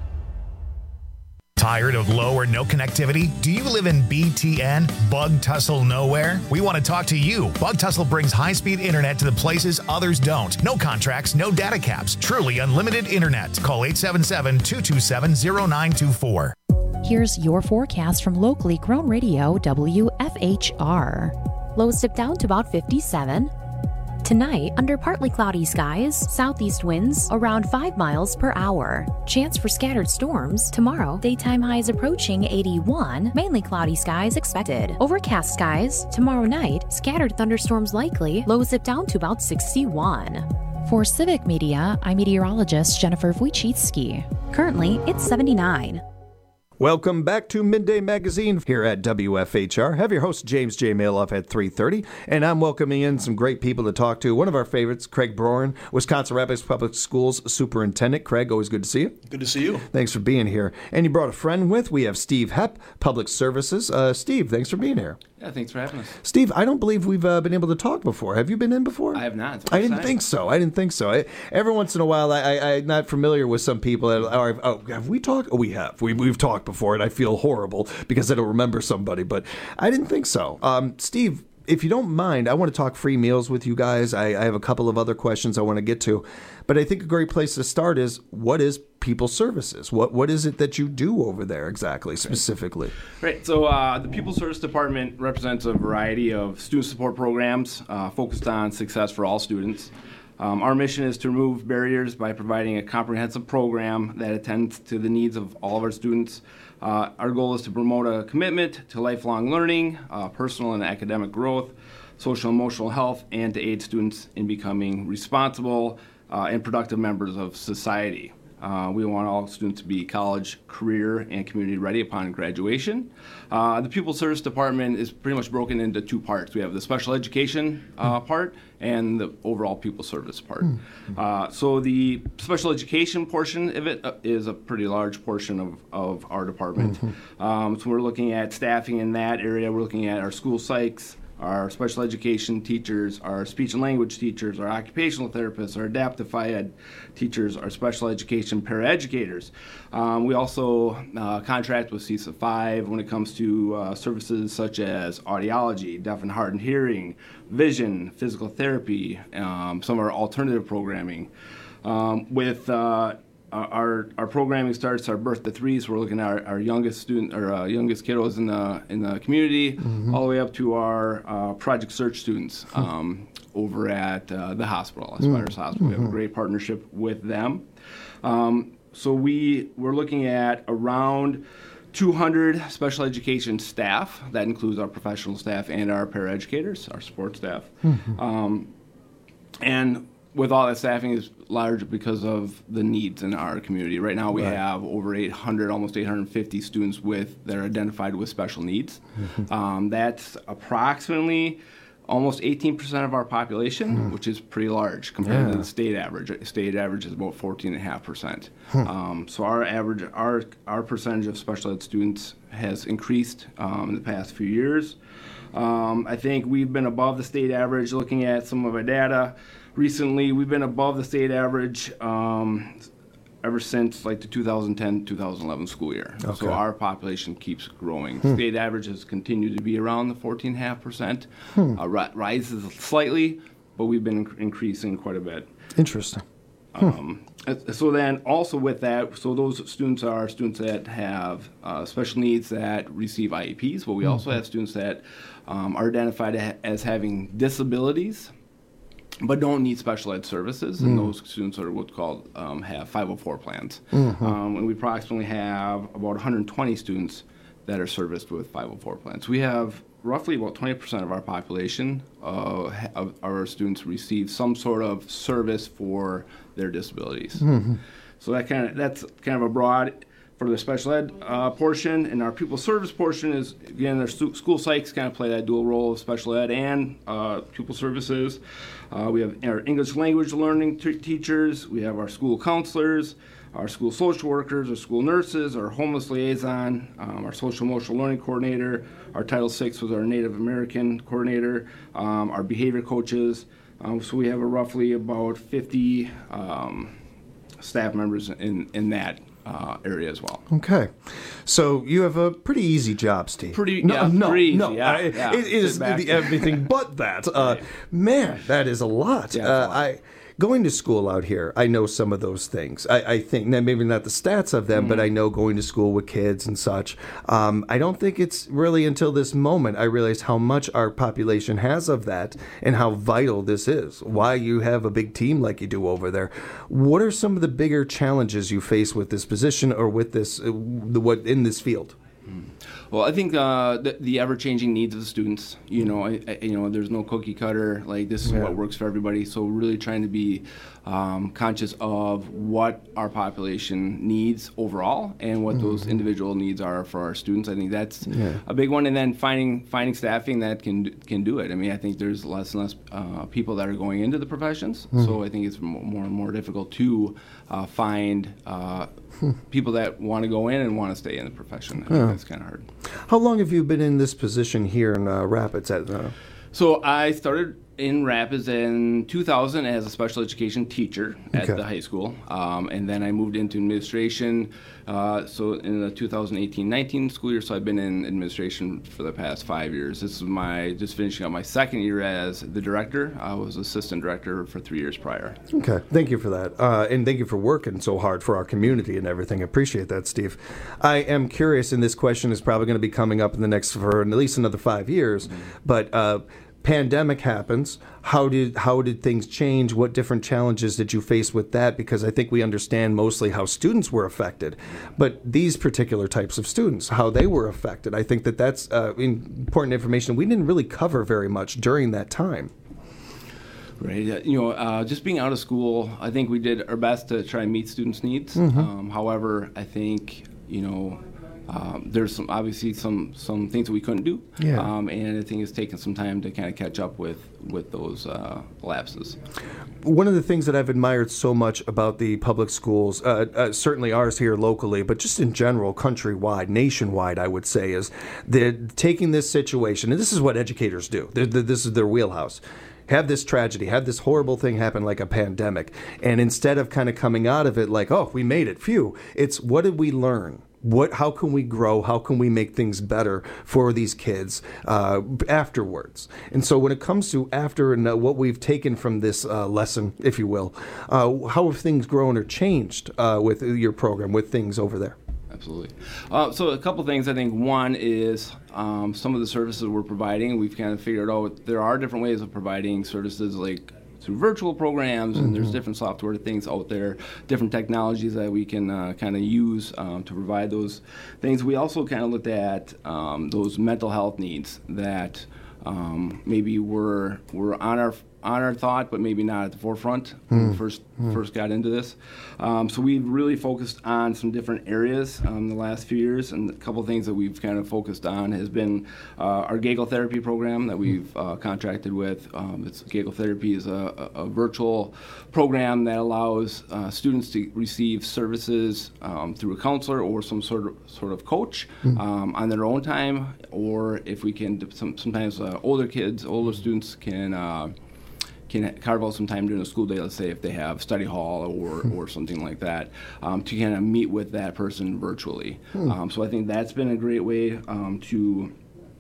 S19: Tired of low or no connectivity? Do you live in B T N? Bug Tussle nowhere? We want to talk to you. Bug Tussle brings high-speed internet to the places others don't. No contracts, no data caps. Truly unlimited internet. Call eight seven seven, two two seven, zero nine two four.
S21: Here's your forecast from locally grown radio W F H R. Lows dip down to about fifty-seven. Tonight, under partly cloudy skies, southeast winds around five miles per hour. Chance for scattered storms. Tomorrow, daytime highs approaching eighty-one, mainly cloudy skies expected. Overcast skies. Tomorrow night, scattered thunderstorms likely. Lows dip down to about sixty-one. For Civic Media, I'm meteorologist Jennifer Wojcicki. Currently, it's seventy-nine.
S22: Welcome back to Midday Magazine here at W F H R. Have your host, James J. Mailoff, at three thirty, and I'm welcoming in some great people to talk to. One of our favorites, Craig Broren, Wisconsin Rapids Public Schools Superintendent. Craig, always good to see you.
S1: Good to see you.
S22: Thanks for being here. And you brought a friend with. We have Steve Hepp, Public Services. Uh, Steve, thanks for being here.
S1: Yeah, thanks for having us.
S22: Steve, I don't believe we've uh, been able to talk before. Have you been in before?
S1: I have not.
S22: I didn't think so. I didn't think so. I, every once in a while, I, I, I'm not familiar with some people that are, oh, have we talked? Oh, we have. We, we've talked before, and I feel horrible because I don't remember somebody, but I didn't think so. Um, Steve, if you don't mind, I want to talk free meals with you guys. I, I have a couple of other questions I want to get to, but I think a great place to start is, what is People Services? What What is it that you do over there exactly, specifically?
S1: Right. So uh, the People Service Department represents a variety of student support programs uh, focused on success for all students. Um, our mission is to remove barriers by providing a comprehensive program that attends to the needs of all of our students. Uh, our goal is to promote a commitment to lifelong learning, uh, personal and academic growth, social and emotional health, and to aid students in becoming responsible uh, and productive members of society. Uh, we want all students to be college, career, and community ready upon graduation. Uh, the Pupil Service Department is pretty much broken into two parts. We have the special education uh, part and the overall pupil service part. Mm-hmm. Uh, so the special education portion of it uh, is a pretty large portion of, of our department. Mm-hmm. Um, so we're looking at staffing in that area. We're looking at our school psychs, our special education teachers, our speech and language teachers, our occupational therapists, our adaptive ed teachers, our special education paraeducators. Um, we also uh, contract with C I S A five when it comes to uh, services such as audiology, deaf and hard and hearing, vision, physical therapy, um, some of our alternative programming. Um, with uh, Our our programming starts our birth to three, so we're looking at our, our youngest student or uh, youngest kiddos in the in the community, mm-hmm. all the way up to our uh, Project Search students um, over at uh, the hospital, Aspires mm-hmm. Hospital. We have a great partnership with them. Um, so we we're looking at around two hundred special education staff. That includes our professional staff and our paraeducators, our support staff, mm-hmm. um, and with all that staffing is large because of the needs in our community. Right now we right. have over eight hundred, almost eight hundred fifty students with that are identified with special needs. Mm-hmm. Um, that's approximately almost eighteen percent of our population, mm. which is pretty large compared yeah. to the state average. State average is about fourteen point five percent. Hmm. Um, so our average, our our percentage of special ed students has increased um, in the past few years. Um, I think we've been above the state average looking at some of our data. Recently, we've been above the state average um, ever since like the two thousand ten two thousand eleven school year. Okay. So our population keeps growing. Hmm. State average has continued to be around the fourteen point five percent. Hmm. Uh, ri- rises slightly, but we've been inc- increasing quite a bit.
S22: Interesting.
S1: Um, hmm. So then also with that, so those students are students that have uh, special needs that receive I E Ps, but we mm-hmm. also have students that um, are identified as having disabilities but don't need special ed services, and mm. those students are what's called um, have five oh four plans. Mm-hmm. Um, and we approximately have about one hundred twenty students that are serviced with five oh four plans. We have roughly about twenty percent of our population uh, of our students receive some sort of service for their disabilities. Mm-hmm. So that kind of that's kind of a broad for the special ed uh, portion, and our pupil service portion is, again, our stu- school psychs kind of play that dual role of special ed and uh, pupil services. Uh, we have our English language learning t- teachers, we have our school counselors, our school social workers, our school nurses, our homeless liaison, um, our social emotional learning coordinator, our Title six was our Native American coordinator, um, our behavior coaches. Um, so we have a roughly about fifty um, staff members in, in that Uh, area as well.
S22: Okay, so you have a pretty easy job, Steve.
S1: Pretty,
S22: no,
S1: yeah,
S22: no,
S1: pretty easy,
S22: no.
S1: yeah,
S22: I,
S1: yeah.
S22: It is the, everything but that. Uh,
S1: right.
S22: Man, that is a lot.
S1: Yeah,
S22: uh,
S1: a lot.
S22: I going to school out here, I know some of those things. I, I think now maybe not the stats of them, mm-hmm. but I know going to school with kids and such. Um, I don't think it's really until this moment I realized how much our population has of that and how vital this is. Why you have a big team like you do over there. What are some of the bigger challenges you face with this position or with this uh, the what in this field?
S1: Well, I think uh, the, the ever-changing needs of the students. You know, I, I, you know, there's no cookie cutter. Like this is yeah. what works for everybody. So really trying to be um, conscious of what our population needs overall and what those
S22: Mhm.
S1: individual needs are for our students. I think that's
S22: Yeah.
S1: a big one. And then finding finding staffing that can can do it. I mean, I think there's less and less uh, people that are going into the professions,
S22: Mhm.
S1: so I think it's mo- more and more difficult to uh, find uh,
S22: Hmm.
S1: people that want to go in and want to stay in the profession. I
S22: Yeah.
S1: think that's kind of hard.
S22: How long have you been in this position here in uh, Rapids? At uh,
S1: So I started in Rapids in two thousand as a special education teacher at
S22: Okay.
S1: the high school, um, and then I moved into administration. Uh, so in the two thousand eighteen nineteen school year, so I've been in administration for the past five years. This is my just finishing up my second year as the director. I was assistant director for three years prior.
S22: Okay, thank you for that. Uh, and thank you for working so hard for our community and everything. I appreciate that, Steve. I am curious, and this question is probably going to be coming up in the next, for at least another five years, but uh, pandemic happens. How did how did things change? What different challenges did you face with that? Because I think we understand mostly how students were affected, but these particular types of students, how they were affected, I think that that's uh, important information we didn't really cover very much during that time.
S1: Right. Uh, You know, uh, just being out of school, I think we did our best to try and meet students' needs.
S22: Mhm.
S1: Um, however, I think, you know, um, there's some obviously some some things that we couldn't do.
S22: Yeah.
S1: Um, and I think it's taken some time to kind of catch up with with those uh, lapses.
S22: One of the things that I've admired so much about the public schools, uh, uh, certainly ours here locally, but just in general, countrywide, nationwide, I would say, is that taking this situation, and this is what educators do. They're, they're, this is their wheelhouse. Have this tragedy, have this horrible thing happen like a pandemic, and instead of kind of coming out of it like, oh, we made it, phew, it's what did we learn? What? How can we grow? How can we make things better for these kids uh, afterwards? And so, when it comes to after and uh, what we've taken from this uh, lesson, if you will, uh, how have things grown or changed uh, with your program, with things over there?
S1: Absolutely. Uh, so a couple things. I think one is um, some of the services we're providing. We've kind of figured out there are different ways of providing services, like through virtual programs, and there's
S22: Mhm.
S1: different software things out there, different technologies that we can uh, kind of use um, to provide those things. We also kind of looked at um, those mental health needs that um, maybe were were on our on our thought, but maybe not at the forefront when we
S22: Mm.
S1: first
S22: Mm.
S1: first got into this. Um, so we've really focused on some different areas um, the last few years, and a couple of things that we've kind of focused on has been uh, our Gaggle Therapy program that we've uh, contracted with. Um, it's Gaggle Therapy is a, a, a virtual program that allows uh, students to receive services um, through a counselor or some sort of sort of coach
S22: Mm.
S1: um, on their own time, or if we can, some, sometimes uh, older kids, older students can. Uh, can carve out some time during the school day, let's say if they have study hall or, or something like that, um, to kind of meet with that person virtually.
S22: Hmm.
S1: Um, so I think that's been a great way um, to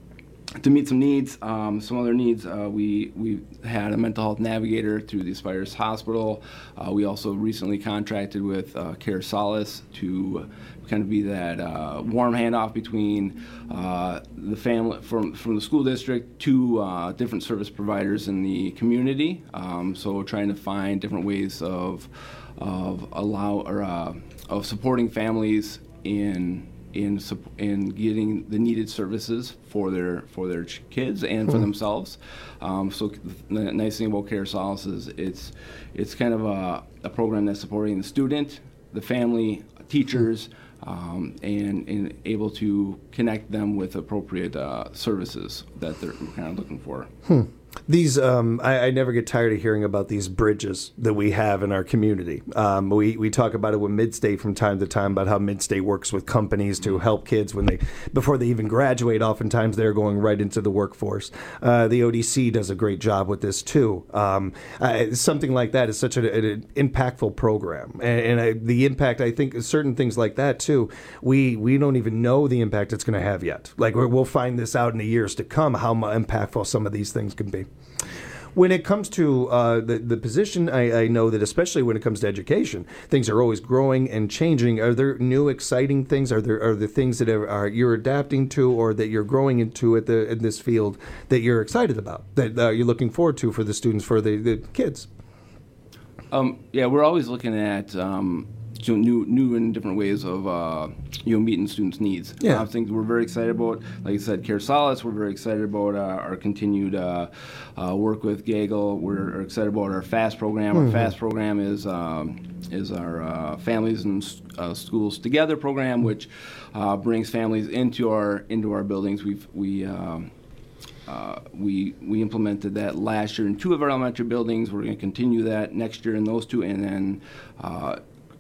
S1: to meet some needs. Um, some other needs, uh, we we had a mental health navigator through the Aspires Hospital. Uh, we also recently contracted with uh, Care Solace to kind of be that uh, warm handoff between uh, the family from from the school district to uh, different service providers in the community. Um, so trying to find different ways of of allow or uh, of supporting families in. In, sup- in getting the needed services for their for their ch- kids and for
S22: Hmm.
S1: themselves. Um, so the nice thing about Care Solace is it's it's kind of a, a program that's supporting the student, the family, teachers, um, and, and able to connect them with appropriate uh, services that they're kind of looking for.
S22: Hmm. These, um, I, I never get tired of hearing about these bridges that we have in our community. Um, we, we talk about it with Midstate from time to time about how Midstate works with companies to help kids when they, before they even graduate, oftentimes they're going right into the workforce. Uh, the O D C does a great job with this too. Um, uh, something like that is such an, an impactful program. And, and I, the impact, I think certain things like that too, we, we don't even know the impact it's going to have yet. Like we're, we'll find this out in the years to come, how mu- impactful some of these things can be. When it comes to uh, the, the position, I, I know that especially when it comes to education, things are always growing and changing. Are there new exciting things? Are there are there things that are, are you're adapting to or that you're growing into at the in this field that you're excited about, that uh, you're looking forward to for the students, for the, the kids?
S1: Um, yeah, we're always looking at um, student, new, new and different ways of uh, you know meeting students' needs.
S22: Yeah.
S1: Uh, things we're very excited about. Like I said, Care Solace. We're very excited about uh, our continued uh, uh, work with Gaggle. We're excited about our FAST program.
S22: Mhm.
S1: Our FAST program is um, is our uh, Families and uh, Schools Together program, which uh, brings families into our into our buildings. We've we. Um, Uh, we we implemented that last year in two of our elementary buildings. We're going to continue that next year in those two, and then uh,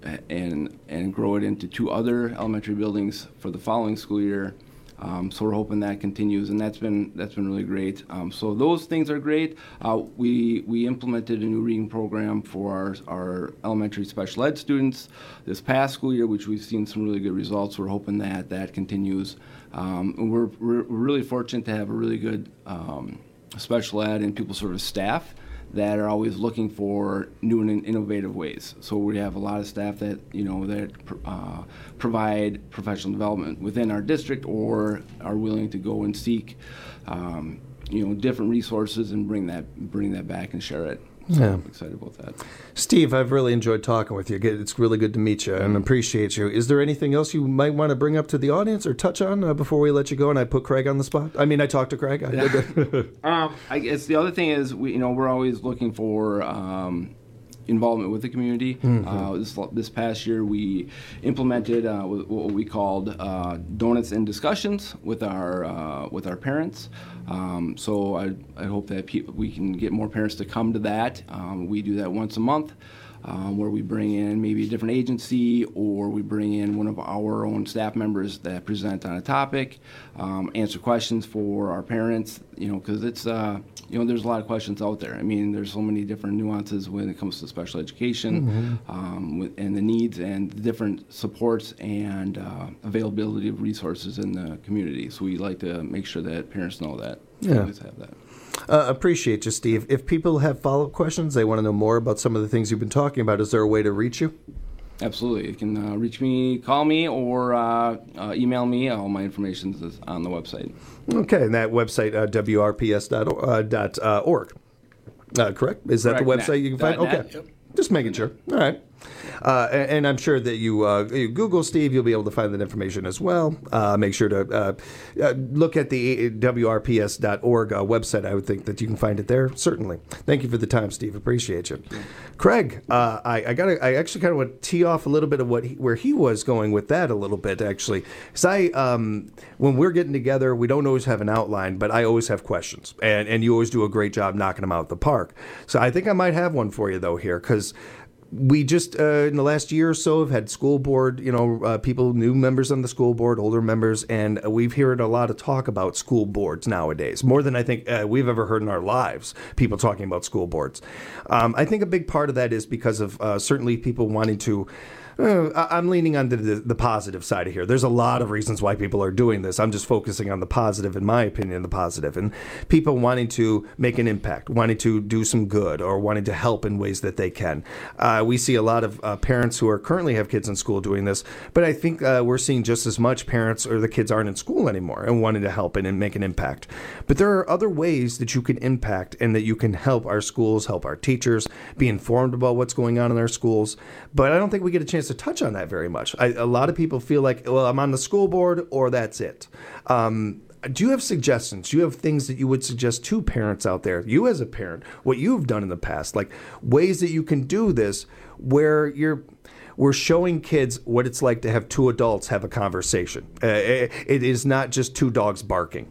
S1: and and grow it into two other elementary buildings for the following school year. Um, so we're hoping that continues, and that's been that's been really great. Um, so those things are great. Uh, we we implemented a new reading program for our our elementary special ed students this past school year, which we've seen some really good results. We're hoping that that continues. Um, and we're, we're really fortunate to have a really good um, special ed and pupil service staff that are always looking for new and innovative ways. So we have a lot of staff that you know that uh, provide professional development within our district, or are willing to go and seek um, you know different resources and bring that bring that back and share it. So
S22: Yeah.
S1: I'm excited about that.
S22: Steve, I've really enjoyed talking with you. It's really good to meet you and appreciate you. Is there anything else you might want to bring up to the audience or touch on uh, before we let you go and I put Craig on the spot? I mean, I talked to Craig. I did.
S1: um, I guess the other thing is, we, you know, we're always looking for um, involvement with the community.
S22: Mhm.
S1: Uh, this, this past year, we implemented uh, what we called uh, donuts and discussions with our uh, with our parents. Um, so I, I hope that pe- we can get more parents to come to that. Um, we do that once a month, um, where we bring in maybe a different agency, or we bring in one of our own staff members that present on a topic, um, answer questions for our parents. You know, because it's uh, you know there's a lot of questions out there. I mean, there's so many different nuances when it comes to special education,
S22: Mhm.
S1: um, with, and the needs and the different supports and uh, availability of resources in the community. So we like to make sure that parents know that.
S22: Yeah.
S1: Families have that.
S22: Uh, appreciate you, Steve. If people have follow-up questions, they want to know more about some of the things you've been talking about, is there a way to reach you?
S1: Absolutely. You can uh, reach me, call me, or uh, uh, email me. All my information is on the website.
S22: Okay, and that website, uh, W R P S dot org. Uh, correct? Is that the
S1: Correct.
S22: website you can find?
S1: Dot net.
S22: Okay. Just making sure. All right. Uh, and, and I'm sure that you, uh, you Google Steve, you'll be able to find that information as well. Uh, make sure to uh, uh, look at the W R P S dot org uh, website. I would think that you can find it there, certainly. Thank you for the time, Steve. Appreciate you. Craig, uh, I, I got. I actually kind of want to tee off a little bit of what he, where he was going with that a little bit, actually. Because I, um, when we're getting together, we don't always have an outline, but I always have questions. And, and you always do a great job knocking them out of the park. So I think I might have one for you, though, here, because we just, uh, in the last year or so, have had school board, you know, uh, people, new members on the school board, older members, and we've heard a lot of talk about school boards nowadays, more than I think uh, we've ever heard in our lives, people talking about school boards. Um, I think a big part of that is because of uh, certainly people wanting to Uh, I'm leaning on the, the positive side of here. There's a lot of reasons why people are doing this. I'm just focusing on the positive, in my opinion, the positive. And people wanting to make an impact, wanting to do some good, or wanting to help in ways that they can. Uh, we see a lot of uh, parents who are currently have kids in school doing this, but I think uh, we're seeing just as much parents or the kids aren't in school anymore and wanting to help and, and make an impact. But there are other ways that you can impact and that you can help our schools, help our teachers, be informed about what's going on in our schools. But I don't think we get a chance to touch on that very much. I, a lot of people feel like, well, I'm on the school board or that's it. Um, do you have suggestions? Do you have things that you would suggest to parents out there, you as a parent, what you've done in the past, like ways that you can do this where you're we're showing kids what it's like to have two adults have a conversation. Uh, it, it is not just two dogs barking.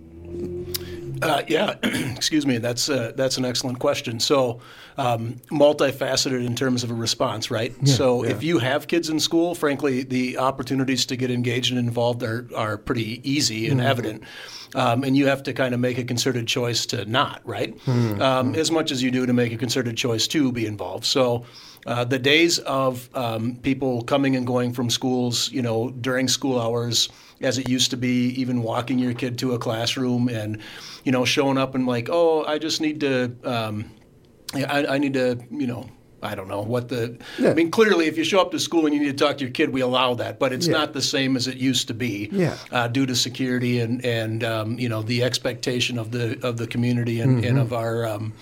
S4: Uh, yeah, excuse me. That's uh, that's an excellent question. So, um, multifaceted in terms of a response, right?
S22: Yeah,
S4: so,
S22: yeah.
S4: if you have kids in school, frankly, the opportunities to get engaged and involved are are pretty easy and
S22: Mhm.
S4: evident. Um, and you have to kind of make a concerted choice to not, right?
S22: Mhm.
S4: Um, as much as you do to make a concerted choice to be involved. So. Uh, the days of um, people coming and going from schools, you know, during school hours, as it used to be, even walking your kid to a classroom and, you know, showing up and like, oh, I just need to, um, I, I need to, you know, I don't know what the,
S22: Yeah.
S4: I mean, clearly if you show up to school and you need to talk to your kid, we allow that, but it's
S22: Yeah.
S4: not the same as it used to be
S22: Yeah.
S4: uh, due to security and, and um, you know, the expectation of the of the community and,
S22: Mhm.
S4: and of our, um,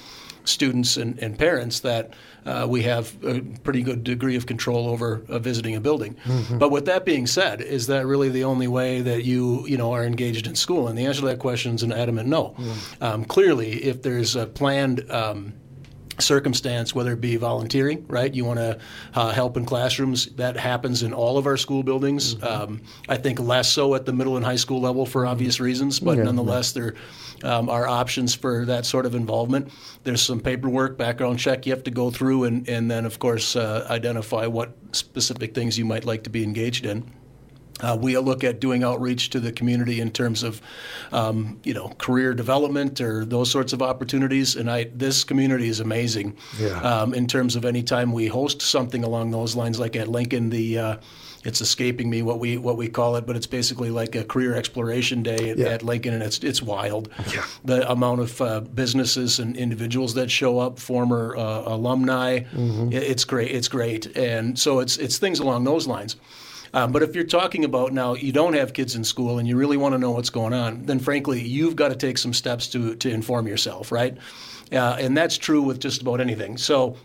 S4: students and, and parents that uh, we have a pretty good degree of control over uh, visiting a building.
S22: Mm-hmm.
S4: But with that being said, is that really the only way that you you know are engaged in school? And the answer to that question is an adamant no.
S22: Mm.
S4: Um, clearly, if there's a planned um, circumstance, whether it be volunteering, right? You want to uh, help in classrooms. That happens in all of our school buildings.
S22: Mm-hmm.
S4: Um, I think less so at the middle and high school level for obvious reasons, but
S22: Yeah.
S4: nonetheless, there um, are options for that sort of involvement. There's some paperwork, background check you have to go through, and, and then, of course, uh, identify what specific things you might like to be engaged in. Uh, we look at doing outreach to the community in terms of, um, you know, career development or those sorts of opportunities. And I, this community is amazing.
S22: Yeah.
S4: Um, in terms of any time we host something along those lines, like at Lincoln, the uh, it's escaping me what we what we call it, but it's basically like a career exploration day at,
S22: Yeah.
S4: at Lincoln, and it's it's wild.
S22: Yeah.
S4: The amount of uh, businesses and individuals that show up, former uh, alumni,
S22: Mhm.
S4: it- it's great. It's great, and so it's it's things along those lines. Um, but if you're talking about now you don't have kids in school and you really want to know what's going on, then frankly, you've got to take some steps to to inform yourself, right? Uh, and that's true with just about anything. So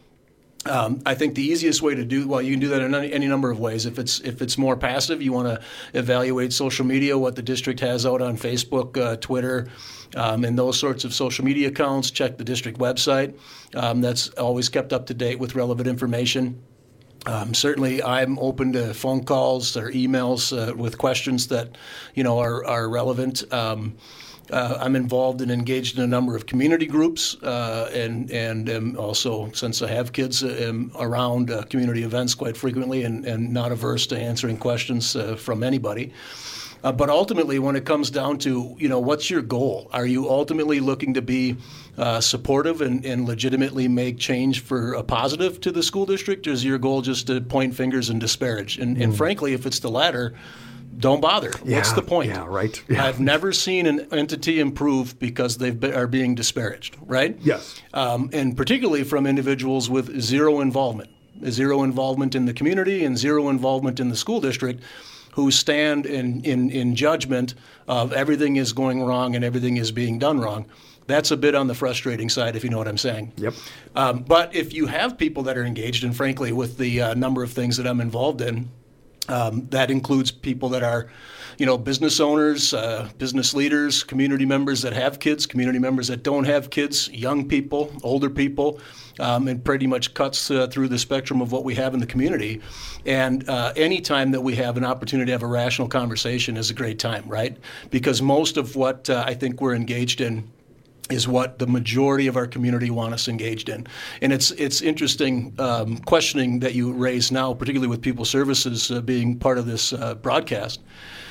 S4: um, I think the easiest way to do, well, you can do that in any, any number of ways. If it's if it's more passive, you want to evaluate social media, what the district has out on Facebook, uh, Twitter, um, and those sorts of social media accounts. Check the district website. Um, that's always kept up to date with relevant information. Um, certainly, I'm open to phone calls or emails uh, with questions that, you know, are are relevant. Um, uh, I'm involved and engaged in a number of community groups, uh, and and am also, since I have kids, uh, am around uh, community events quite frequently, and, and not averse to answering questions uh, from anybody. Uh, but ultimately, when it comes down to, you know, what's your goal? Are you ultimately looking to be uh, supportive and, and legitimately make change for a positive to the school district, or is your goal just to point fingers and disparage? And, and
S22: Mm.
S4: frankly, if it's the latter, don't bother. What's
S22: Yeah,
S4: the point?
S22: yeah, right. Yeah.
S4: I've never seen an entity improve because they are being disparaged, right?
S22: Yes.
S4: Um, and particularly from individuals with zero involvement, zero involvement in the community and zero involvement in the school district, who stand in, in, in judgment of everything is going wrong and everything is being done wrong. That's a bit on the frustrating side, if you know what I'm saying.
S22: Yep.
S4: Um, but if you have people that are engaged, and frankly, with the uh, number of things that I'm involved in, um, that includes people that are, you know, business owners, uh, business leaders, community members that have kids, community members that don't have kids, young people, older people, um, and pretty much cuts uh, through the spectrum of what we have in the community. And uh, any time that we have an opportunity to have a rational conversation is a great time, right? Because most of what uh, I think we're engaged in is what the majority of our community want us engaged in. And it's it's interesting um, questioning that you raise now, particularly with People Services uh, being part of this uh, broadcast,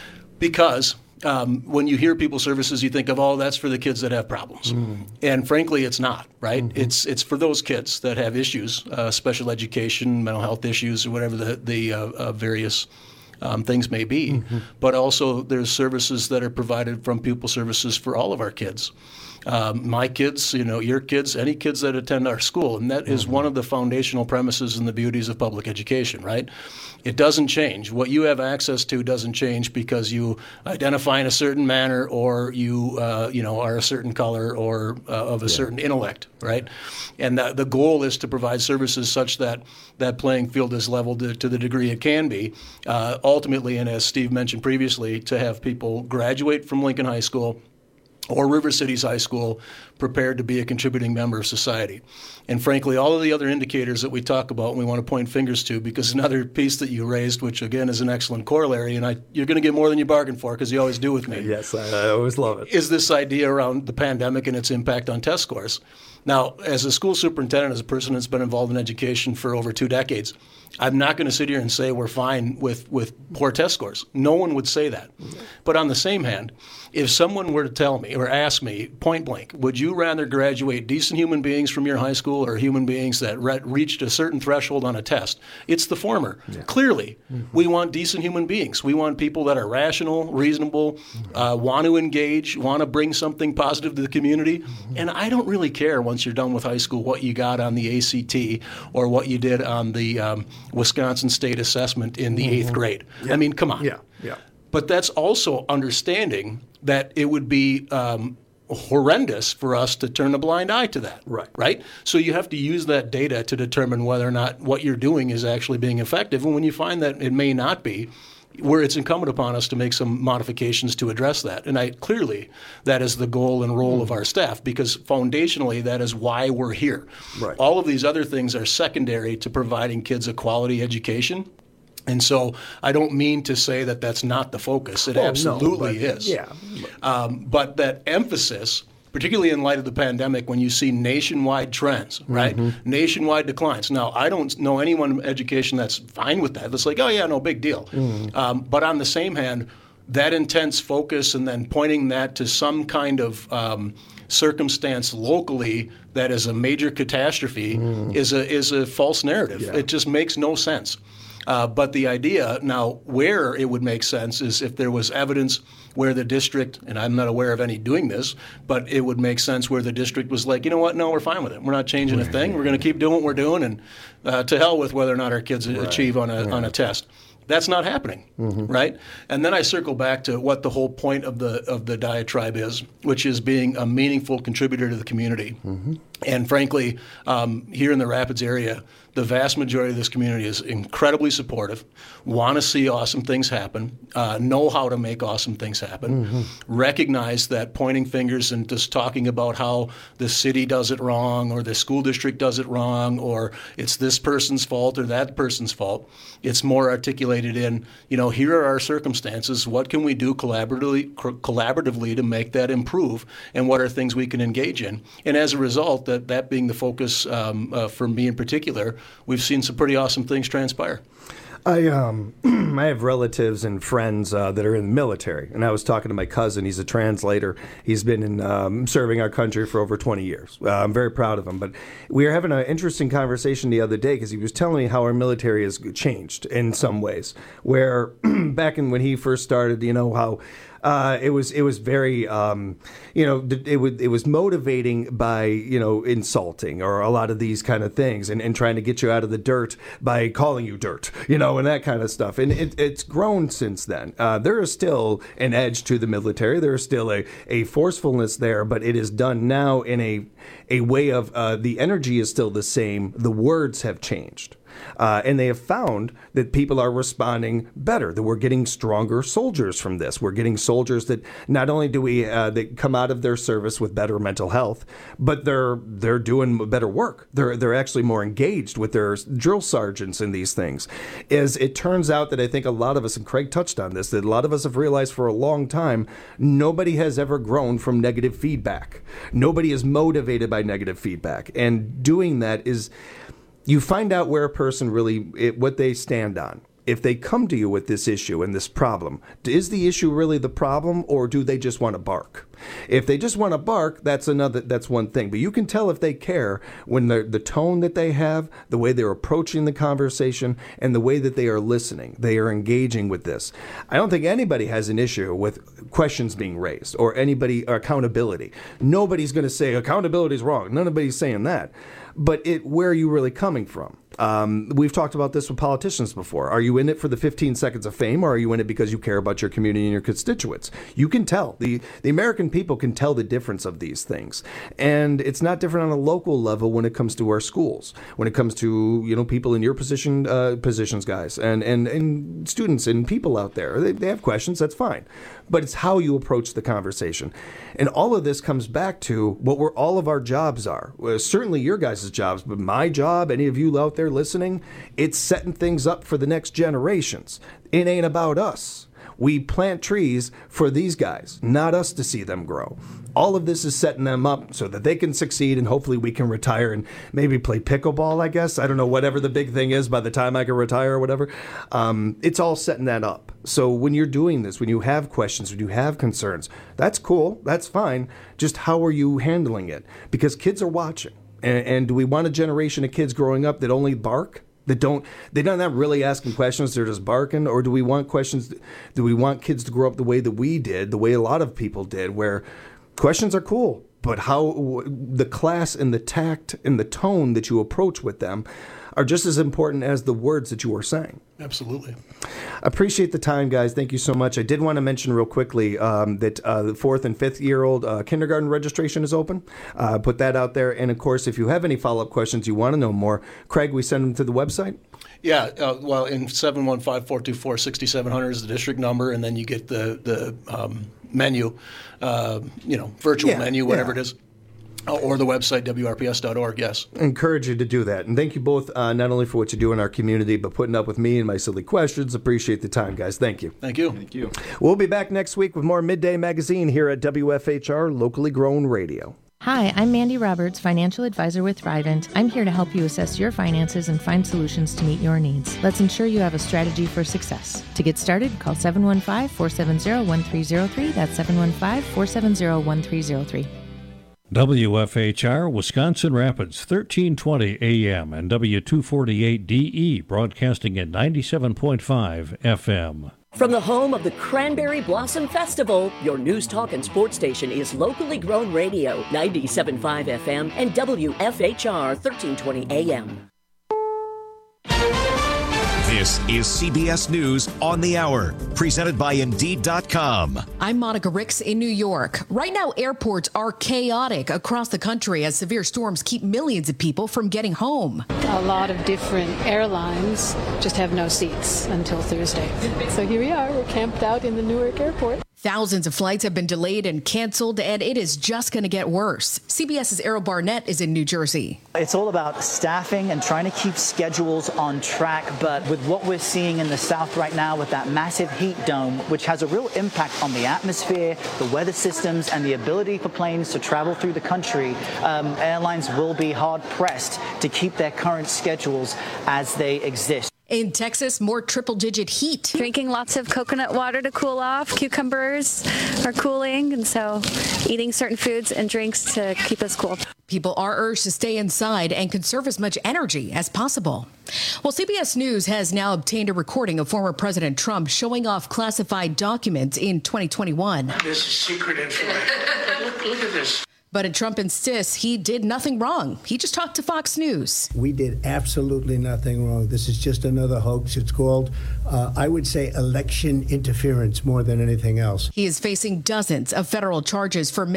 S4: because um, when you hear People Services, you think of, oh, that's for the kids that have problems.
S22: Mm.
S4: And frankly, it's not, right?
S22: Mm-hmm.
S4: It's it's for those kids that have issues, uh, special education, mental health issues, or whatever the, the uh, uh, various um, things may be.
S22: Mm-hmm.
S4: But also there's services that are provided from People Services for all of our kids. Um, my kids, you know, your kids, any kids that attend our school. And that is
S22: Mm-hmm.
S4: one of the foundational premises and the beauties of public education, right? It doesn't change. What you have access to doesn't change because you identify in a certain manner or you, uh, you know, are a certain color or uh, of a
S22: Yeah.
S4: certain intellect, right? And that the goal is to provide services such that that playing field is leveled to, to the degree it can be. Uh, ultimately, and as Steve mentioned previously, to have people graduate from Lincoln High School or River Cities High School prepared to be a contributing member of society. And frankly, all of the other indicators that we talk about and we want to point fingers to, because another piece that you raised, which again is an excellent corollary, and I, you're going to get more than you bargained for because you always do with me.
S22: Yes, I, I always love it.
S4: Is this idea around the pandemic and its impact on test scores. Now, as a school superintendent, as a person that's been involved in education for over two decades, I'm not going to sit here and say we're fine with, with poor test scores. No one would say that. But on the same hand, if someone were to tell me or ask me point blank, would you rather graduate decent human beings from your high school or human beings that re- reached a certain threshold on a test? It's the former.
S22: Yeah.
S4: Clearly, we want decent human beings. We want people that are rational, reasonable, uh, want to engage, want to bring something positive to the community. And I don't really care once you're done with high school what you got on the A C T or what you did on the um, Wisconsin State Assessment in the eighth grade. I mean, come on.
S22: Yeah, yeah.
S4: But that's also understanding that it would be um, horrendous for us to turn a blind eye to that.
S22: Right.
S4: Right? So you have to use that data to determine whether or not what you're doing is actually being effective. And when you find that it may not be, where it's incumbent upon us to make some modifications to address that. And I clearly, that is the goal and role of our staff, because foundationally, that is why we're here.
S22: Right.
S4: All of these other things are secondary to providing kids a quality education. And so I don't mean to say that that's not the focus. It
S22: Oh, no,
S4: absolutely
S22: but-
S4: is.
S22: yeah.
S4: Um, but that emphasis, particularly in light of the pandemic, when you see nationwide trends, right?
S22: Mm-hmm.
S4: Nationwide declines. Now, I don't know anyone in education that's fine with that. It's like, oh, yeah, no big deal.
S22: Mm-hmm.
S4: Um, but on the same hand, that intense focus and then pointing that to some kind of um, circumstance locally that is a major catastrophe
S22: Mm.
S4: is a is a false narrative.
S22: Yeah.
S4: It just makes no sense. Uh, but the idea now, where it would make sense is if there was evidence where the district, and I'm not aware of any doing this, but it would make sense where the district was like, you know what, no, we're fine with it. We're not changing a thing. We're going to keep doing what we're doing, and uh, to hell with whether or not our kids achieve on a on a test. That's not happening, right? And then I circle back to what the whole point of the of the diatribe is, which is being a meaningful contributor to the community. And frankly, um, here in the Rapids area, the vast majority of this community is incredibly supportive, want to see awesome things happen, uh, know how to make awesome things happen,
S22: Mm-hmm.
S4: recognize that pointing fingers and just talking about how the city does it wrong or the school district does it wrong or it's this person's fault or that person's fault. It's more articulated in, you know, here are our circumstances. What can we do collaboratively, collaboratively to make that improve? And what are things we can engage in? And as a result, that, that being the focus um, uh, for me in particular, we've seen some pretty awesome things transpire.
S22: I um I have relatives and friends uh, that are in the military, and I was talking to my cousin. He's a translator. He's been in um, serving our country for over twenty years. Uh, I'm very proud of him. But we were having an interesting conversation the other day because he was telling me how our military has changed in some ways. Where back in when he first started, you know how. Uh, it was it was very um, you know it was it was motivating by you know insulting or a lot of these kind of things and, and trying to get you out of the dirt by calling you dirt, you know, and that kind of stuff. And it, it's grown since then. Uh, there is still an edge to the military. There is still a, a forcefulness there, but it is done now in a a way of uh, the energy is still the same. The words have changed. Uh, and they have found that people are responding better, that we're getting stronger soldiers from this. We're getting soldiers that not only do we uh, that come out of their service with better mental health, but they're they're doing better work. They're they're actually more engaged with their drill sergeants in these things. As it turns out that I think a lot of us, and Craig touched on this, that a lot of us have realized for a long time, nobody has ever grown from negative feedback. Nobody is motivated by negative feedback. And doing that is... You find out where a person really, it, what they stand on. If they come to you with this issue and this problem, is the issue really the problem, or do they just want to bark? If they just want to bark, that's another, that's one thing. But you can tell if they care when the the tone that they have, the way they're approaching the conversation, and the way that they are listening. They are engaging with this. I don't think anybody has an issue with questions being raised or anybody or accountability. Nobody's going to say accountability is wrong. Nobody's saying that. But it, where are you really coming from? Um, we've talked about this with politicians before. Are you in it for the fifteen seconds of fame, or are you in it because you care about your community and your constituents? You can tell. The, the American people can tell the difference of these things. And it's not different on a local level when it comes to our schools, when it comes to, you know, people in your position, uh, positions, guys, and, and, and students and people out there. They, they have questions, that's fine. But it's how you approach the conversation. And all of this comes back to what we're, all of our jobs are. Well, certainly your guys' jobs, but my job, any of you out there listening, it's setting things up for the next generations. It ain't about us. We plant trees for these guys, not us to see them grow. All of this is setting them up so that they can succeed, and hopefully we can retire and maybe play pickleball, I guess. I don't know, whatever the big thing is by the time I can retire or whatever. Um, it's all setting that up. So when you're doing this, when you have questions, when you have concerns, that's cool, that's fine. Just how are you handling it? Because kids are watching. And, and do we want a generation of kids growing up that only bark? That don't, they're not really asking questions, they're just barking? Or do we want questions, do we want kids to grow up the way that we did, the way a lot of people did, where questions are cool, but how the class and the tact and the tone that you approach with them are just as important as the words that you are saying.
S4: Absolutely.
S22: Appreciate the time, guys. Thank you so much. I did want to mention real quickly um, that uh, the fourth and fifth year old uh, kindergarten registration is open. Uh, put that out there. And of course, if you have any follow-up questions, you want to know more, Craig, we send them to the website.
S4: Yeah, uh, well, in seven one five, four two four, six seven zero zero is the district number, and then you get the the um, menu, uh, you know, virtual
S22: Yeah,
S4: menu, whatever
S22: yeah.
S4: it is. Or the website, W R P S dot org, yes.
S22: Encourage you to do that. And thank you both, uh, not only for what you do in our community, but putting up with me and my silly questions. Appreciate the time, guys. Thank you.
S4: Thank you.
S1: Thank you.
S22: We'll be back next week with more Midday Magazine here at W F H R, locally grown radio.
S18: Hi, I'm Mandy Roberts, financial advisor with Thrivent. I'm here to help you assess your finances and find solutions to meet your needs. Let's ensure you have a strategy for success. To get started, call seven one five, four seven zero, one three zero three. That's seven one five, four seven zero, one three zero three.
S5: W F H R, Wisconsin Rapids, thirteen twenty A M and W two forty-eight D E, broadcasting at ninety-seven point five F M.
S6: From the home of the Cranberry Blossom Festival, your news talk and sports station is locally grown radio, ninety-seven point five F M and W F H R, thirteen twenty A M.
S2: This is C B S News on the Hour, presented by Indeed dot com.
S3: I'm Monica Ricks in New York. Right now, airports are chaotic across the country as severe storms keep millions of people from getting home.
S7: A lot of different airlines just have no seats until Thursday. So here we are, we're camped out in the Newark airport.
S3: Thousands of flights have been delayed and canceled, and it is just going to get worse. CBS's Errol Barnett is in New Jersey.
S24: It's all about staffing and trying to keep schedules on track. But with what we're seeing in the south right now with that massive heat dome, which has a real impact on the atmosphere, the weather systems, and the ability for planes to travel through the country, um, airlines will be hard pressed to keep their current schedules as they exist.
S3: In Texas, more triple-digit heat.
S25: Drinking lots of coconut water to cool off. Cucumbers are cooling, and so eating certain foods and drinks to keep us cool.
S3: People are urged to stay inside and conserve as much energy as possible. Well, C B S News has now obtained a recording of former President Trump showing off classified documents in twenty twenty-one.
S26: This is secret information. look, look at this.
S3: But Trump insists he did nothing wrong. He just talked to Fox News.
S27: We did absolutely nothing wrong. This is just another hoax. It's called, uh, I would say, election interference more than anything else.
S3: He is facing dozens of federal charges for